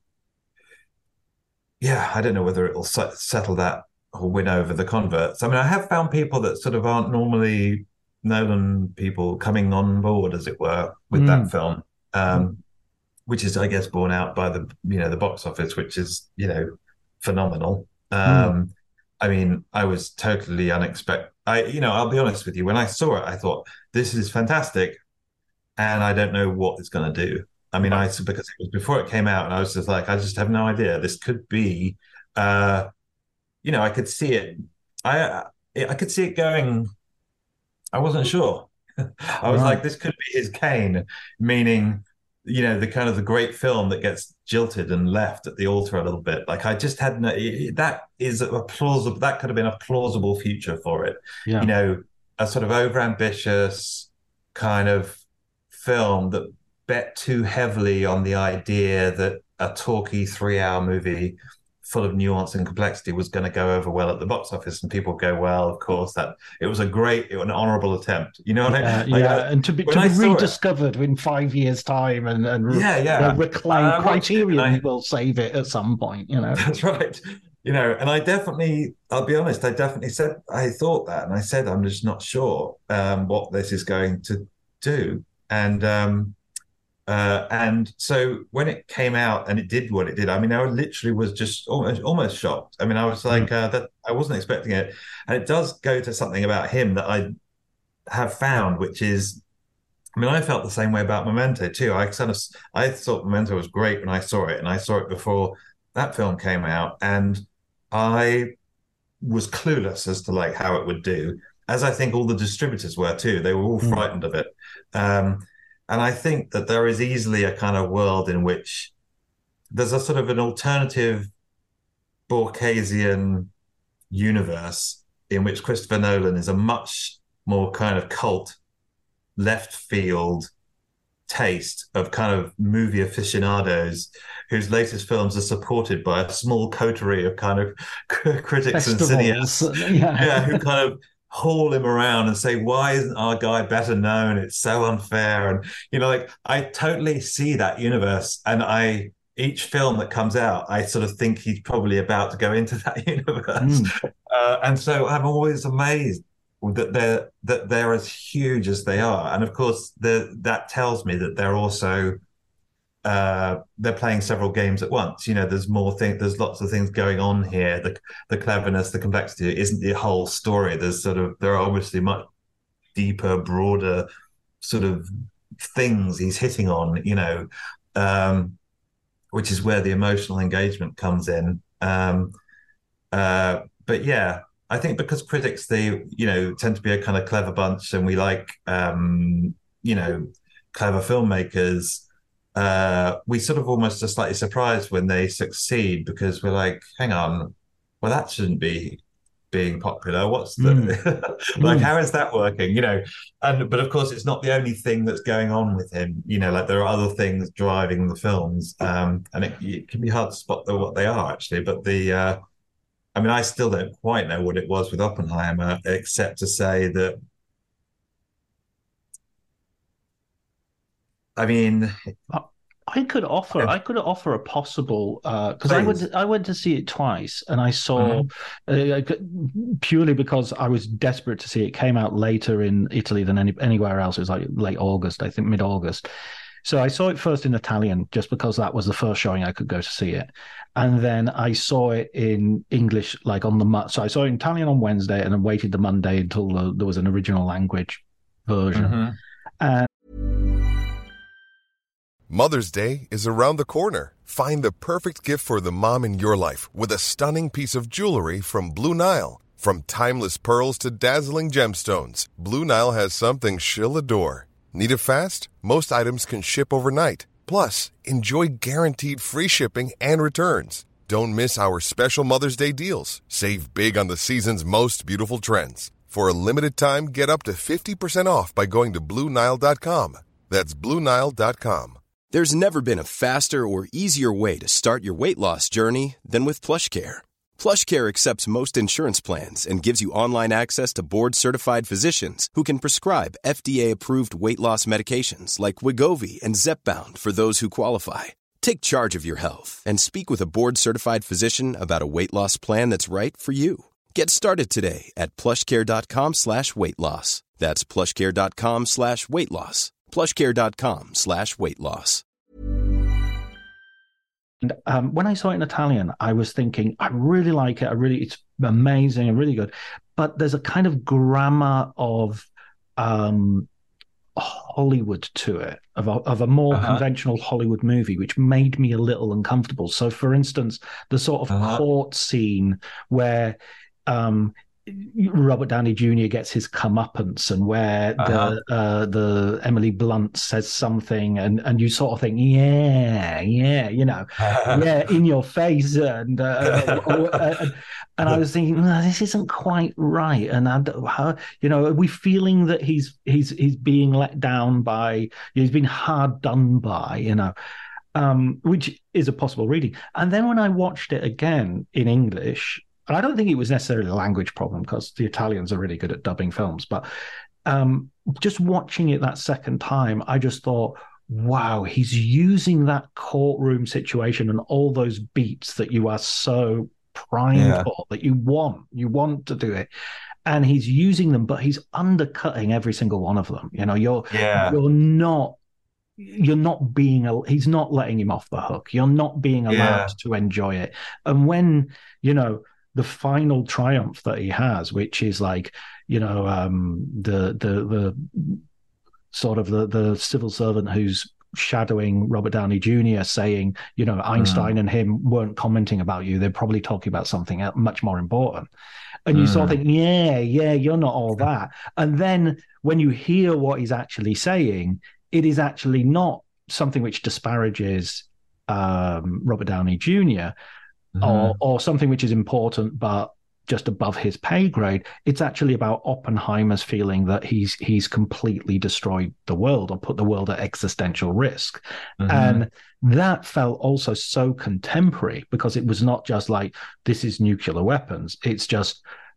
yeah, I don't know whether it'll settle that or win over the converts. I mean, I have found people that sort of aren't normally Nolan people coming on board, as it were, with mm. that film, um, mm. which is, I guess, borne out by the, you know, the box office, which is, you know, phenomenal. Um, mm. I mean, I was totally unexpected. I, you know, I'll be honest with you. When I saw it, I thought, this is fantastic, and I don't know what it's going to do. I mean, I because it was before it came out, and I was just like, I just have no idea. This could be, uh, you know, I could see it. I I could see it going. I wasn't sure. I was right. like, this could be his Kane, meaning, you know, the kind of the great film that gets jilted and left at the altar a little bit. Like I just had no, that is a plausible, that could have been a plausible future for it. Yeah. You know, a sort of overambitious kind of film that bet too heavily on the idea that a talky three hour movie full of nuance and complexity was going to go over well at the box office, and people go, well, of course, that it was a great, an honourable attempt. You know what yeah, I mean? Like, yeah, and to be, to be rediscovered it, in five years' time and, and yeah, yeah. reclaim uh, Criterion I, will save it at some point, you know? That's right. You know, and I definitely, I'll be honest, I definitely said, I thought that, and I said, I'm just not sure um, what this is going to do. And, um, Uh, and so when it came out and it did what it did, I mean, I literally was just almost almost shocked. I mean, I was like, mm. uh, that I wasn't expecting it. And it does go to something about him that I have found, which is, I mean, I felt the same way about Memento too. I kind of, I thought Memento was great when I saw it, and I saw it before that film came out, and I was clueless as to like how it would do, as I think all the distributors were too. They were all mm. frightened of it. Um, And I think that there is easily a kind of world in which there's a sort of an alternative Borgesian universe in which Christopher Nolan is a much more kind of cult, left field taste of kind of movie aficionados whose latest films are supported by a small coterie of kind of critics Festivals. and cineasts. Yeah. yeah, who kind of haul him around and say, why isn't our guy better known? It's so unfair. And, you know, like I totally see that universe. And I, each film that comes out, I sort of think he's probably about to go into that universe. Mm. Uh, and so I'm always amazed that they're, that they're as huge as they are. And of course, the, that tells me that they're also, uh, they're playing several games at once. You know, there's more things, there's lots of things going on here. The the cleverness, the complexity isn't the whole story. There's sort of, there are obviously much deeper, broader sort of things he's hitting on, you know, um, which is where the emotional engagement comes in. Um, uh, but yeah, I think because critics, they, you know, tend to be a kind of clever bunch, and we like, um, you know, clever filmmakers. Uh, we sort of almost are slightly surprised when they succeed, because we're like, hang on, well, that shouldn't be being popular. What's the mm. like? Mm. How is that working? You know, and but of course, it's not the only thing that's going on with him. You know, like there are other things driving the films, um, and it, it can be hard to spot the, what they are actually. But the, uh, I mean, I still don't quite know what it was with Oppenheimer, except to say that. I mean, I could offer. I could offer a possible because uh, I went. To, I went to see it twice, and I saw mm-hmm. uh, purely because I was desperate to see it. It came out later in Italy than any, anywhere else. It was like late August, I think, mid August. So I saw it first in Italian, just because that was the first showing I could go to see it, and then I saw it in English, like on the. So I saw it in Italian on Wednesday, and then waited the Monday until the, there was an original language version, mm-hmm. and. Mother's Day is around the corner. Find the perfect gift for the mom in your life with a stunning piece of jewelry from Blue Nile. From timeless pearls to dazzling gemstones, Blue Nile has something she'll adore. Need it fast? Most items can ship overnight. Plus, enjoy guaranteed free shipping and returns. Don't miss our special Mother's Day deals. Save big on the season's most beautiful trends. For a limited time, get up to fifty percent off by going to Blue Nile dot com. That's Blue Nile dot com. There's never been a faster or easier way to start your weight loss journey than with PlushCare. PlushCare accepts most insurance plans and gives you online access to board-certified physicians who can prescribe F D A-approved weight loss medications like Wegovy and Zepbound for those who qualify. Take charge of your health and speak with a board-certified physician about a weight loss plan that's right for you. Get started today at plushcare.com slash weight loss. That's plushcare.com slash weight loss. plushcare.com slash weight loss. And um, when I saw it in Italian, I was thinking, I really like it. I really, it's amazing and really good. But there's a kind of grammar of um, Hollywood to it, of a, of a more uh-huh. conventional Hollywood movie, which made me a little uncomfortable. So, for instance, the sort of uh-huh. court scene where um, Robert Downey Junior gets his comeuppance, and where uh-huh. the uh, the Emily Blunt says something, and, and you sort of think, yeah, yeah, you know, yeah, in your face, and uh, and, and I was thinking, no, this isn't quite right, and I, how, you know, are we feeling that he's he's he's being let down by, he's been hard done by, you know, um, which is a possible reading. And then when I watched it again in English. And I don't think it was necessarily a language problem, because the Italians are really good at dubbing films. But um, just watching it that second time, I just thought, wow, he's using that courtroom situation and all those beats that you are so primed yeah. for, that you want, you want to do it. And he's using them, but he's undercutting every single one of them. You know, you're yeah. you're not you're not being, he's not letting him off the hook. You're not being allowed yeah. to enjoy it. And when, you know, the final triumph that he has, which is like, you know, um, the the the sort of the the civil servant who's shadowing Robert Downey Junior saying, you know, Einstein mm. and him weren't commenting about you. They're probably talking about something much more important. And you mm. sort of think, yeah, yeah, you're not all that. And then when you hear what he's actually saying, it is actually not something which disparages um, Robert Downey Junior, Mm-hmm. or or something which is important but just above his pay grade. It's actually about Oppenheimer's feeling that he's he's completely destroyed the world, or put the world at existential risk. Mm-hmm. And that felt also so contemporary, because it was not just like, this is nuclear weapons. It's just,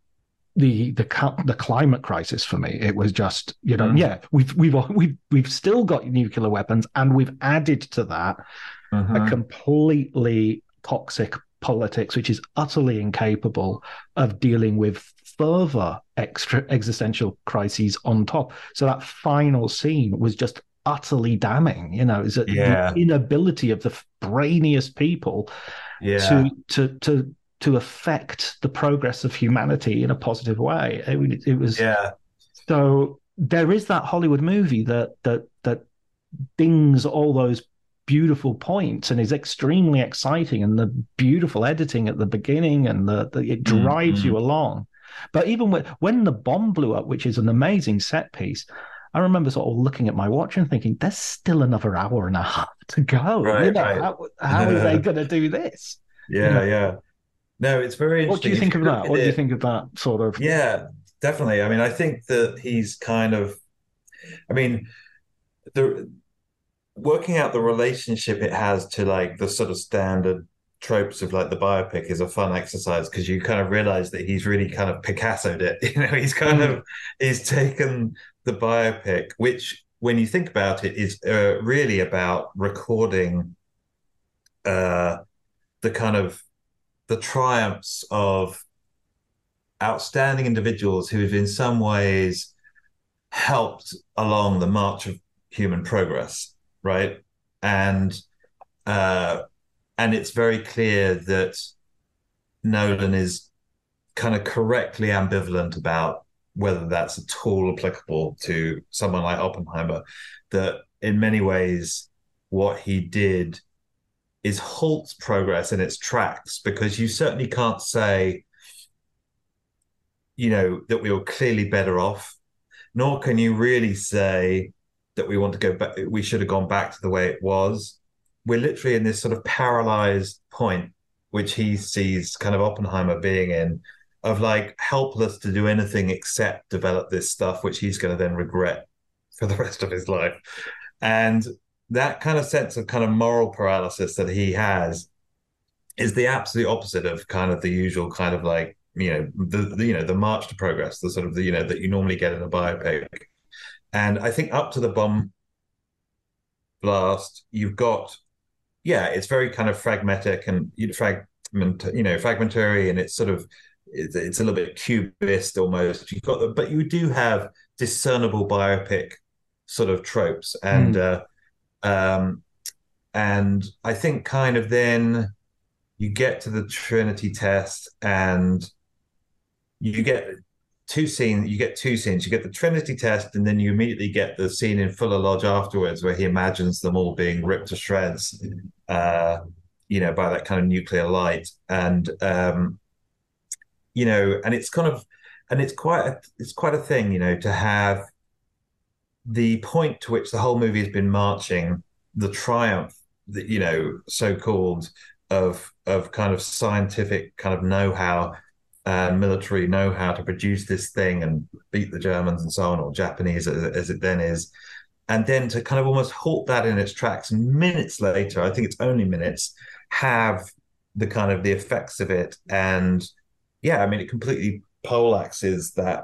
the the the climate crisis for me. It was just, you know, mm. yeah, we've we've we've we've still got nuclear weapons, and we've added to that mm-hmm. a completely toxic politics, which is utterly incapable of dealing with further extra existential crises on top. So that final scene was just utterly damning. You know, is that yeah. the inability of the brainiest people yeah. to to to to affect the progress of humanity in a positive way. It, it was yeah. So there is that Hollywood movie that that that dings all those beautiful points and is extremely exciting, and the beautiful editing at the beginning, and the, the it drives mm-hmm. you along. But even when, when the bomb blew up, which is an amazing set piece, I remember sort of looking at my watch and thinking, there's still another hour and a half to go. Right, you know, right. How, how are they going to do this? Yeah, you know? yeah. No, it's very interesting. What do you think of that? What do you think of that sort of? Yeah, definitely. I mean, I think that he's kind of, I mean, the working out the relationship it has to like the sort of standard tropes of like the biopic is a fun exercise, because you kind of realize that he's really kind of Picasso'd it. You know, he's kind mm. of, he's taken the biopic, which when you think about it is uh, really about recording uh, the kind of the triumphs of outstanding individuals who've in some ways helped along the march of human progress, right? And uh, and it's very clear that Nolan is kind of correctly ambivalent about whether that's at all applicable to someone like Oppenheimer, that in many ways what he did is halt progress in its tracks, because you certainly can't say, you know, that we were clearly better off, nor can you really say that we want to go back, we should have gone back to the way it was. We're literally in this sort of paralyzed point, which he sees kind of Oppenheimer being in, of like helpless to do anything except develop this stuff, which he's going to then regret for the rest of his life. And that kind of sense of kind of moral paralysis that he has is the absolute opposite of kind of the usual kind of like, you know, the, the you know, the march to progress, the sort of the, you know, that you normally get in a biopic. And I think up to the bomb blast, you've got, yeah, it's very kind of fragmentic and you know, fragment, you know, fragmentary, and it's sort of, it's, it's a little bit cubist almost. You've got, the, but you do have discernible biopic sort of tropes, and mm. uh, um, and I think kind of then you get to the Trinity test, and you get two scenes. You get two scenes. You get the Trinity test, and then you immediately get the scene in Fuller Lodge afterwards, where he imagines them all being ripped to shreds, uh, you know, by that kind of nuclear light, and um, you know, and it's kind of, and it's quite, a, it's quite a thing, you know, to have the point to which the whole movie has been marching, the triumph, that you know, so-called of of kind of scientific kind of know-how and military know-how to produce this thing and beat the Germans and so on, or Japanese as, as it then is, and then to kind of almost halt that in its tracks. And minutes later, I think it's only minutes, have the kind of the effects of it, and yeah, I mean, it completely poleaxes that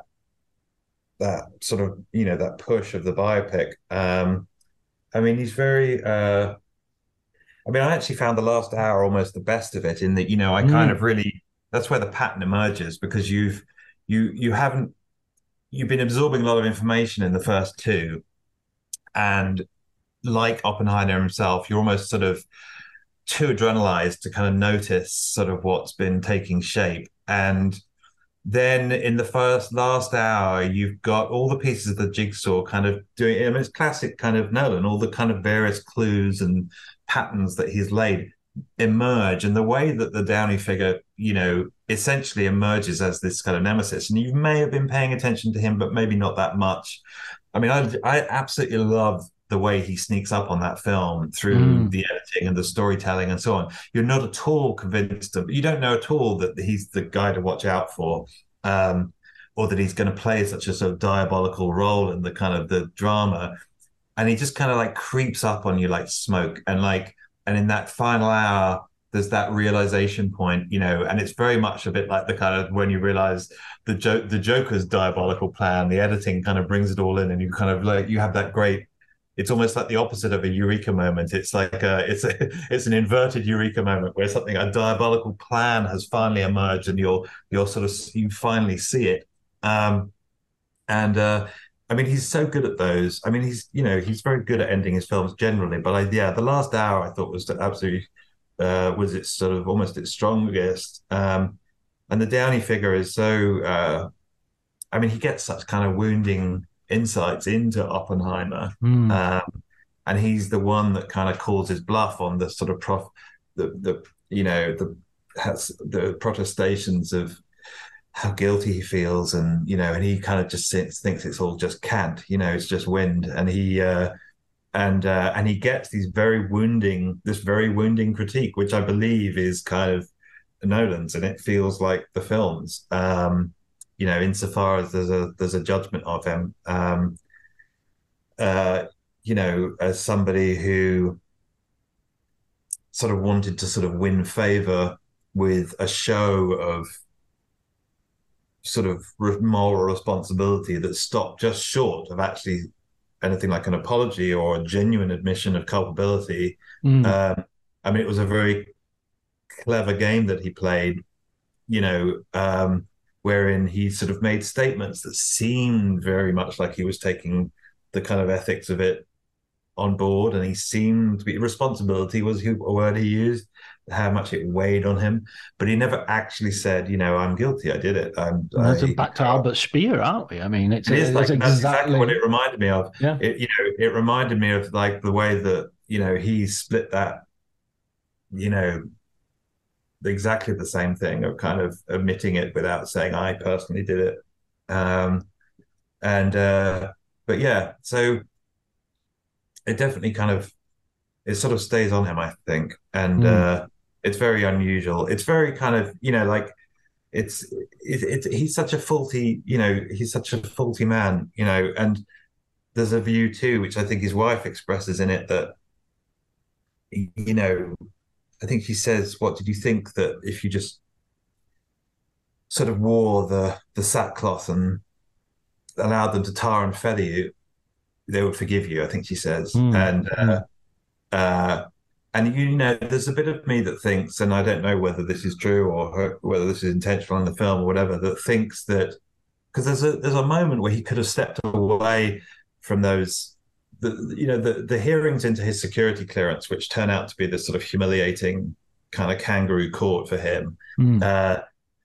that sort of, you know, that push of the biopic. Um, I mean, he's very. Uh, I mean, I actually found the last hour almost the best of it, in that, you know, I kind mm. of really, that's where the pattern emerges, because you've, you, you haven't, you've been absorbing a lot of information in the first two. And like Oppenheimer himself, you're almost sort of too adrenalized to kind of notice sort of what's been taking shape. And then in the first last hour, you've got all the pieces of the jigsaw kind of doing, I mean, it's classic kind of Nolan, all the kind of various clues and patterns that he's laid emerge, and the way that the Downey figure, you know, essentially emerges as this kind of nemesis. And you may have been paying attention to him, but maybe not that much. I mean, I, I absolutely love the way he sneaks up on that film through mm. the editing and the storytelling and so on. You're not at all convinced of, you don't know at all that he's the guy to watch out for, um, or that he's going to play such a sort of diabolical role in the kind of the drama. And he just kind of like creeps up on you like smoke. And like, and in that final hour, the there's that realization point, you know, and it's very much a bit like the kind of when you realize the joke, the Joker's diabolical plan, the editing kind of brings it all in, and you kind of like you have that great. It's almost like the opposite of a eureka moment. It's like a, it's a, it's an inverted eureka moment where something, a diabolical plan has finally emerged, and you're you're sort of you finally see it. Um, and uh, I mean, he's so good at those. I mean, he's you know he's very good at ending his films generally. But I, yeah, the last hour I thought was absolutely uh, was its sort of almost its strongest. Um, and the Downey figure is so. Uh, I mean, he gets such kind of wounding insights into Oppenheimer, Mm. um, and he's the one that kind of calls his bluff on the sort of prof, the the you know the has the protestations of how guilty he feels, and you know, and he kind of just sits, thinks it's all just cant, you know, it's just wind, and he uh, and uh, and he gets these very wounding, this very wounding critique, which I believe is kind of Nolan's, and it feels like the films. Um, you know, insofar as there's a there's a judgment of him, um, uh, you know, as somebody who sort of wanted to sort of win favor with a show of sort of moral responsibility that stopped just short of actually anything like an apology or a genuine admission of culpability. Mm. Um, I mean, it was a very clever game that he played, you know, um, wherein he sort of made statements that seemed very much like he was taking the kind of ethics of it on board, and he seemed to be, responsibility was a word he used, how much it weighed on him, but he never actually said, you know, I'm guilty, I did it. I'm That's I, back to Albert Speer, aren't we? I mean, it's, it is it's like, exactly... that's exactly what it reminded me of. Yeah. It, you know, it reminded me of like the way that, you know, he split that, you know, exactly the same thing of kind of admitting it without saying I personally did it. Um, and, uh, but yeah, so it definitely kind of, it sort of stays on him, I think. And, Mm. uh, it's very unusual. It's very kind of, you know, like it's, it, it, he's such a faulty, you know, he's such a faulty man, you know, and there's a view too, which I think his wife expresses in it that, you know, I think she says, what did you think that if you just sort of wore the, the sackcloth and allowed them to tar and feather you, they would forgive you, I think she says. Mm. And, uh, uh, and, you know, there's a bit of me that thinks, and I don't know whether this is true or her, whether this is intentional in the film or whatever, that thinks that, because there's a, there's a moment where he could have stepped away from those, the, you know, the, the hearings into his security clearance, which turn out to be this sort of humiliating kind of kangaroo court for him. Mm. Uh,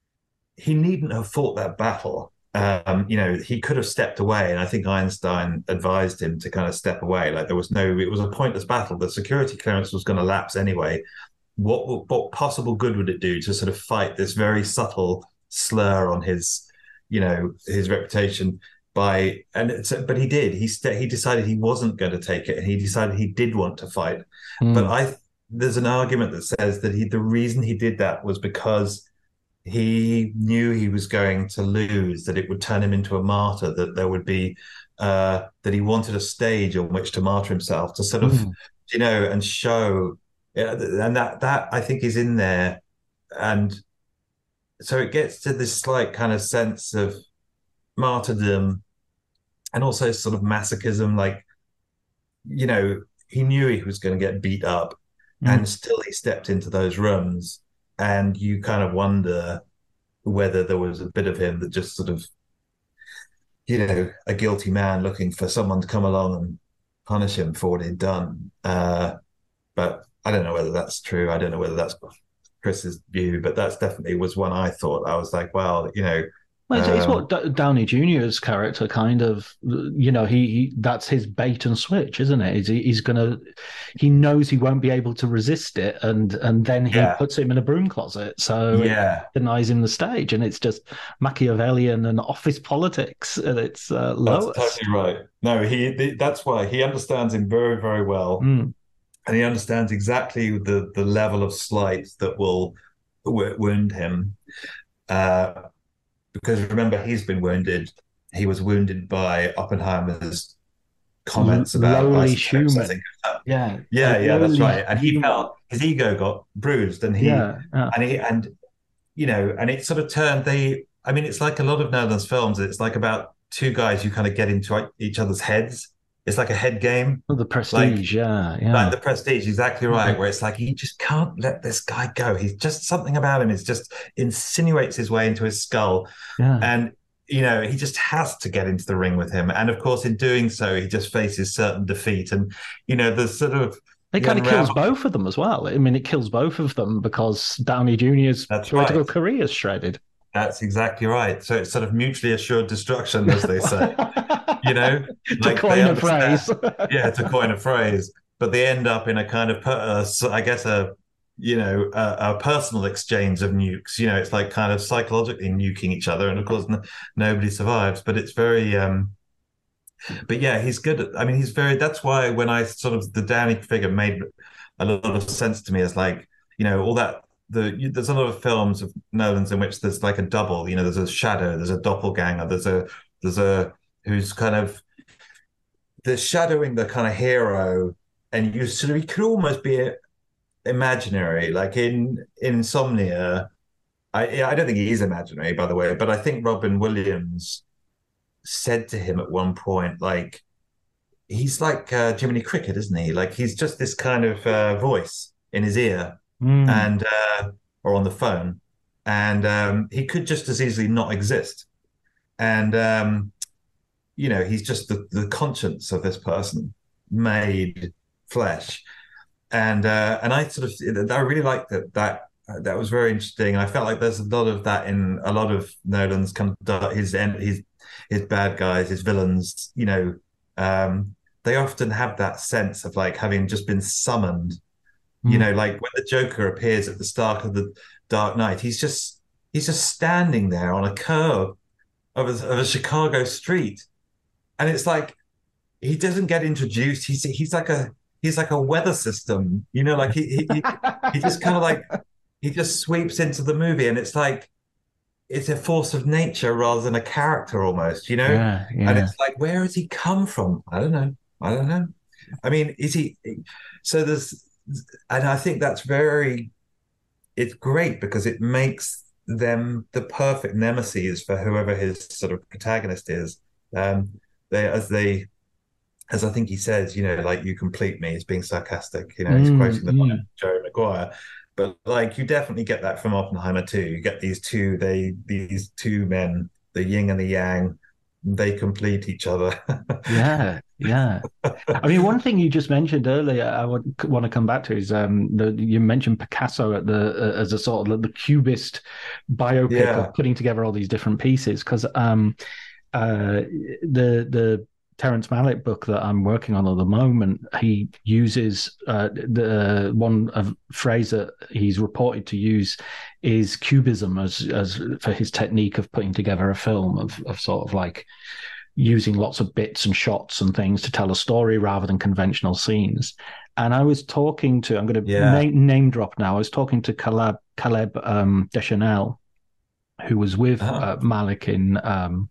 he needn't have fought that battle. Um, you know, he could have stepped away, and I think Einstein advised him to kind of step away. Like there was no, it was a pointless battle. The security clearance was going to lapse anyway. What what possible good would it do to sort of fight this very subtle slur on his, you know, his reputation by, and it's, but he did. He st- he decided he wasn't going to take it, and he decided he did want to fight. Mm. But I, there's an argument that says that he, the reason he did that was because he knew he was going to lose, that it would turn him into a martyr, that there would be, uh, that he wanted a stage on which to martyr himself, to sort of, mm. you know, and show, and that, that I think is in there. And so it gets to this slight kind of sense of martyrdom and also sort of masochism, like, you know, he knew he was going to get beat up mm. and still he stepped into those rooms. And you kind of wonder whether there was a bit of him that just sort of, you know, a guilty man looking for someone to come along and punish him for what he'd done. Uh, but I don't know whether that's true. I don't know whether that's Chris's view, but that's definitely was one I thought. I was like, well, you know, Well, it's, it's Um, what D- Downey Junior's character kind of, you know, he, he that's his bait and switch, isn't it? He's, he's gonna, he knows he won't be able to resist it, and and then he Yeah. puts him in a broom closet, so yeah. it denies him the stage, and it's just Machiavellian and office politics at its uh, That's lowest. totally right. No, he. That's why he understands him very, very well, Mm. and he understands exactly the the level of slight that will w- wound him. Uh, because remember, he's been wounded. He was wounded by Oppenheimer's comments about Lowly isotopes, I human. think. Yeah, Yeah, A yeah, that's lowly right. And he human. felt his ego got bruised, and he Yeah, yeah. and he and you know, and it sort of turned. They, I mean, it's like a lot of Nolan's films. It's like about two guys who kind of get into each other's heads. It's like a head game. Oh, The Prestige, Like, yeah, yeah. like The Prestige, exactly right. Where it's like he just can't let this guy go. He's just something about him is just insinuates his way into his skull, Yeah. and you know he just has to get into the ring with him. And of course, in doing so, he just faces certain defeat. And you know, the sort of It the kind of kills unravel- both of them as well. I mean, it kills both of them because Downey Junior's That's political right. career is shredded. That's exactly right. So it's sort of mutually assured destruction, as they say. You know, to like coin they a understand- phrase. yeah, to coin a phrase, but they end up in a kind of, uh, I guess, a you know, a, a personal exchange of nukes. You know, it's like kind of psychologically nuking each other, and of course, n- nobody survives. But it's very, um, but yeah, he's good. At, I mean, he's very. That's why when I sort of the Downey figure made a lot of sense to me as like, you know, all that. The, you, there's a lot of films of Nolan's in which there's like a double. You know, there's a shadow, there's a doppelganger, there's a there's a who's kind of the shadowing the kind of hero, and you sort of he could almost be imaginary, like in, in Insomnia. I I don't think he is imaginary, by the way, but I think Robin Williams said to him at one point, like he's like uh, Jiminy Cricket, isn't he? Like he's just this kind of uh, voice in his ear, Mm. and uh, or on the phone, and um, he could just as easily not exist. And um, you know, he's just the, the conscience of this person made flesh. And uh, and I sort of I really liked that that that was very interesting. I felt like there's a lot of that in a lot of Nolan's kind of his his his bad guys, his villains. You know, um, they often have that sense of like having just been summoned. You know, like when the Joker appears at the start of the Dark Knight, he's just he's just standing there on a curb of a, of a Chicago street, and it's like he doesn't get introduced. He's he's like a he's like a weather system. You know, like he he he, he just kind of like he just sweeps into the movie, and it's like it's a force of nature rather than a character almost. You know, Yeah, yeah. and it's like where has he come from? I don't know. I don't know. I mean, is he? So there's. And I think that's very, it's great because it makes them the perfect nemesis for whoever his sort of protagonist is. Um, they, as they, as I think he says, you know, like you complete me, he's being sarcastic, you know, he's Mm, quoting the mm. line of Jerry Maguire. But like you definitely get that from Oppenheimer too. You get these two, they, these two men, the yin and the yang, they complete each other. Yeah, yeah. I mean, one thing you just mentioned earlier, I would want to come back to is um, the, you mentioned Picasso at the uh, as a sort of the cubist biopic Yeah. of putting together all these different pieces. Because um, uh, the the Terrence Malick book that I'm working on at the moment, he uses uh, the one of phrase that he's reported to use is cubism as as for his technique of putting together a film of of sort of like using lots of bits and shots and things to tell a story rather than conventional scenes. And I was talking to, I'm going to Yeah. name, name drop now. I was talking to Caleb, Caleb um, Deschanel, who was with Uh-huh. uh, Malick in um,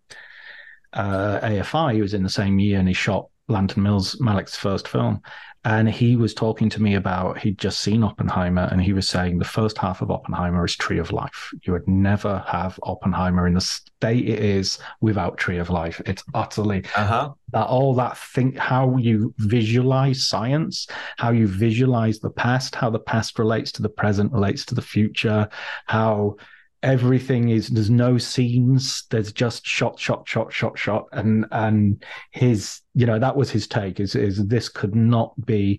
uh, A F I. He was in the same year and he shot Lantern Mills, Malick's first film. And he was talking to me about, he'd just seen Oppenheimer, and he was saying the first half of Oppenheimer is Tree of Life. You would never have Oppenheimer in the state it is without Tree of Life. It's utterly Uh-huh. that all that think how you visualize science, how you visualize the past, how the past relates to the present, relates to the future, how everything is, there's no scenes, there's just shot, shot, shot, shot, shot. And and his, you know, that was his take, is is this could not be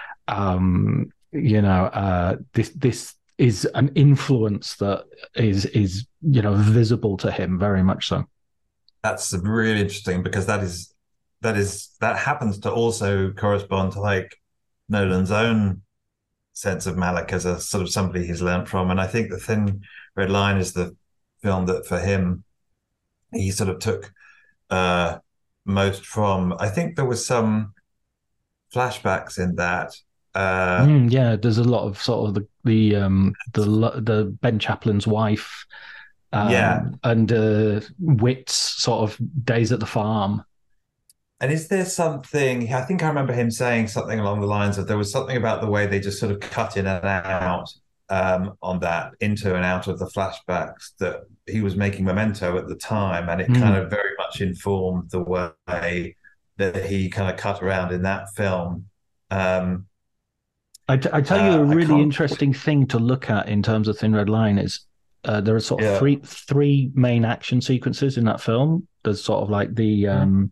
um, you know, uh this this is an influence that is is, you know, visible to him very much so. That's really interesting because that is that is that happens to also correspond to like Nolan's own sense of Malick as a sort of somebody he's learned from. And I think The Thin Red Line is the film that for him he sort of took uh most from. I think there was some flashbacks in that. Uh Mm, yeah, there's a lot of sort of the the um the the Ben Chaplin's wife, um, Yeah. and uh, Witt's sort of days at the farm. And is there something, I think I remember him saying something along the lines of there was something about the way they just sort of cut in and out um, on that, into and out of the flashbacks, that he was making Memento at the time. And it Mm. kind of very much informed the way that he kind of cut around in that film. Um, I, t- I tell you, uh, a I really can't- interesting thing to look at in terms of Thin Red Line is uh, there are sort of Yeah. three three main action sequences in that film. There's sort of like the um,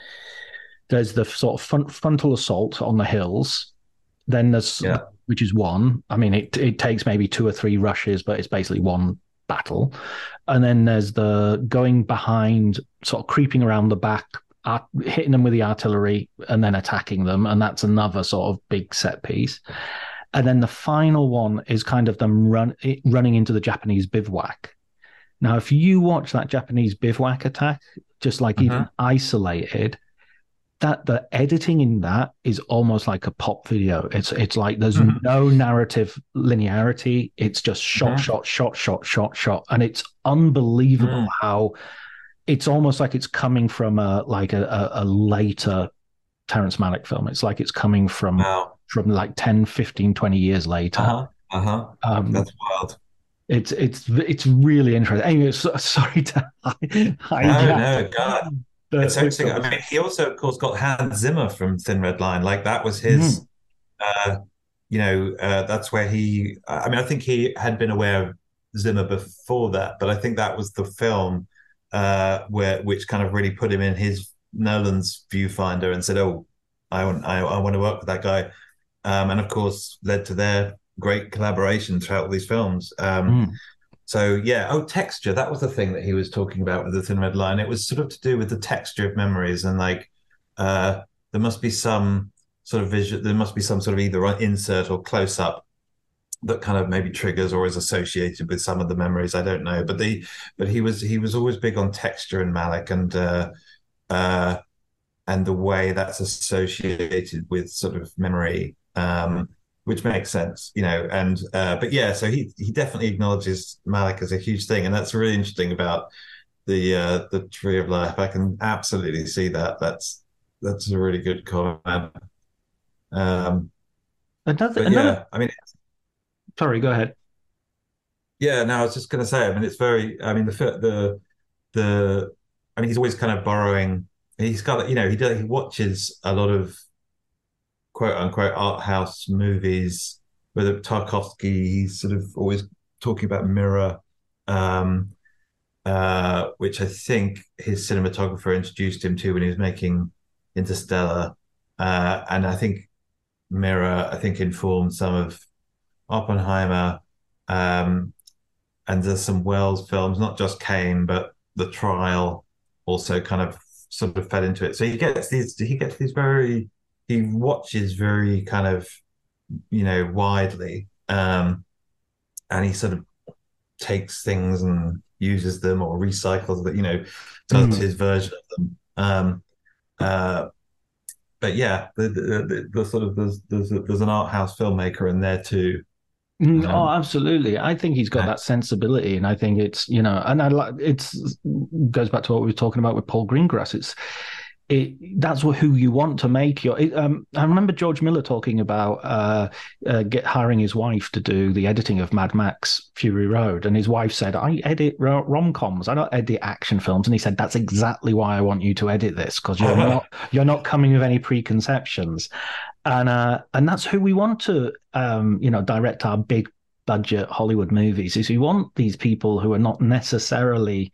there's the sort of front, frontal assault on the hills. Then there's Yeah. which is one. I mean, it it takes maybe two or three rushes, but it's basically one battle. And then there's the going behind, sort of creeping around the back, art, hitting them with the artillery, and then attacking them, and that's another sort of big set piece. And then the final one is kind of them run running into the Japanese bivouac. Now, if you watch that Japanese bivouac attack, just like Mhm. even isolated, that the editing in that is almost like a pop video. It's it's like there's Mhm. no narrative linearity. It's just shot, Mhm. shot, shot, shot, shot, shot, and it's unbelievable Mm. how it's almost like it's coming from a like a, a, a later Terrence Malick film. It's like it's coming from Wow. from like ten, fifteen, twenty years later. Uh-huh. Uh-huh. Um, That's wild. it's it's it's really interesting. Anyway, so, sorry to hijack. No, no, God. the- It's the interesting. I mean, he also, of course, got Hans Zimmer from Thin Red Line. Like that was his, uh, you know, uh, that's where he. I mean, I think he had been aware of Zimmer before that, but I think that was the film uh, where which kind of really put him in his Nolan's viewfinder and said, "Oh, I want, I, I want to work with that guy," um, and of course led to their great collaboration throughout all these films. Um, Mm. So yeah, oh, texture. That was the thing that he was talking about with the Thin Red Line. It was sort of to do with the texture of memories, and like uh, there must be some sort of visual. There must be some sort of either insert or close up that kind of maybe triggers or is associated with some of the memories. I don't know, but the but he was he was always big on texture in Malick, and uh, uh, and the way that's associated with sort of memory. Um, which makes sense, you know, and uh, but yeah, so he he definitely acknowledges Malick as a huge thing, and that's really interesting about the uh, the Tree of Life. I can absolutely see that. That's that's a really good comment. Um, Another, but another. yeah, I mean, Sorry, go ahead. yeah, no, I was just going to say. I mean, it's very. I mean, the the the. I mean, he's always kind of borrowing. He's got, you know, he does, he watches a lot of quote unquote art house movies, whether Tarkovsky, he's sort of always talking about Mirror, um, uh, which I think his cinematographer introduced him to when he was making Interstellar. Uh, and I think Mirror, I think, informed some of Oppenheimer. Um, and there's some Wells films, not just Kane, but The Trial also kind of sort of fed into it. So he gets these, he gets these very, he watches very kind of, you know, widely, um, and he sort of takes things and uses them or recycles them, you know, does Mm. his version of them. Um, uh, but yeah, the, the, the, the sort of there's there's, there's an art house filmmaker in there too. Mm, Um, oh, absolutely. I think he's got yeah. that sensibility, and I think it's, you know, and I like it's goes back to what we were talking about with Paul Greengrass. It's it that's what who you want to make your. It, um, I remember George Miller talking about uh, uh, get hiring his wife to do the editing of Mad Max Fury Road, and his wife said, "I edit ro- rom-coms. I don't edit action films." And he said, "That's exactly why I want you to edit this, because you're not you're not coming with any preconceptions." And uh, and that's who we want to, um, you know, direct our big budget Hollywood movies. Is we want these people who are not necessarily,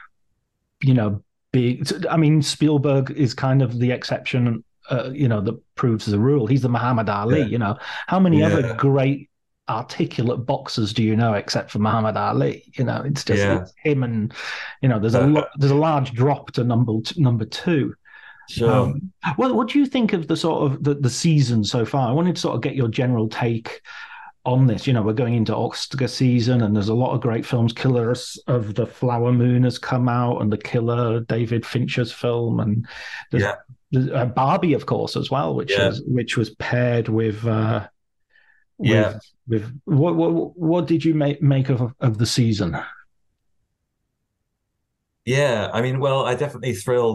you know, big. I mean, Spielberg is kind of the exception, uh, you know, that proves the rule. He's the Muhammad Ali. Yeah. You know, how many Yeah. other great articulate boxers do you know except for Muhammad Ali? You know, it's just Yeah. it's him, and you know, there's a Uh, lot, there's a large drop to number number two. Sure. Um, what what do you think of the sort of the, the season so far? I wanted to sort of get your general take on this. You know, we're going into Oscar season, and there's a lot of great films. Killers of the Flower Moon has come out, and The Killer, David Fincher's film, and there's, Yeah. there's uh, Barbie, of course, as well, which Yeah. was which was paired with. Uh, with, Yeah. with what what what did you make make of of the season? Yeah, I mean, well, I definitely thrilled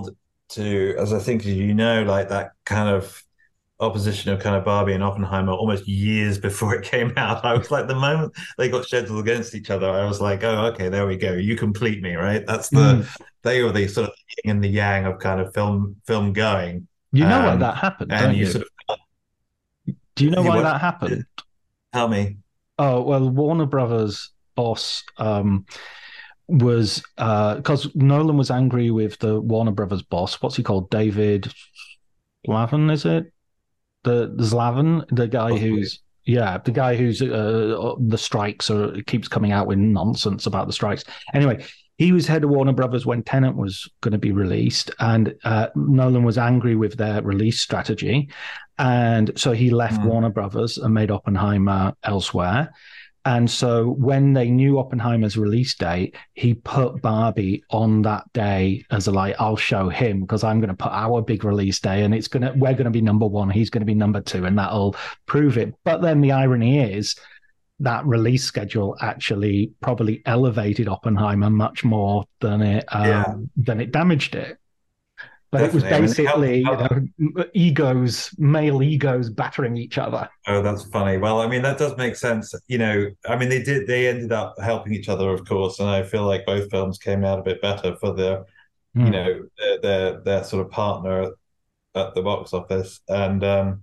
to, as I think as you know, like that kind of opposition of kind of Barbie and Oppenheimer almost years before it came out. I was like, the moment they got scheduled against each other, I was like, oh, okay, there we go. You complete me, right? That's the Mm. they were the sort of yin and the yang of kind of film film going. You know why Um, that happened, and don't you you? sort of Do you know you why what? that happened? Tell me. Oh, well, Warner Brothers boss um, was because Nolan was angry with the Warner Brothers boss. What's he called? David Slavin, is it? The, the Slavin, the guy Possibly. who's yeah, the guy who's uh, the strikes or keeps coming out with nonsense about the strikes. Anyway, he was head of Warner Brothers when Tenet was going to be released, and uh, Nolan was angry with their release strategy, and so he left Mm. Warner Brothers and made Oppenheimer elsewhere. And so when they knew Oppenheimer's release date, he put Barbie on that day as a like, I'll show him because I'm going to put our big release day and it's going to, we're going to be number one. He's going to be number two and that'll prove it. But then the irony is that release schedule actually probably elevated Oppenheimer much more than it, um, Yeah. than it damaged it. But Definitely. I it mean, was basically, how- how- you know, egos, male egos battering each other. Oh, that's funny. Well, I mean, that does make sense. You know, I mean, they did, they ended up helping each other, of course, and I feel like both films came out a bit better for their, Hmm. you know, their, their their sort of partner at the box office. And um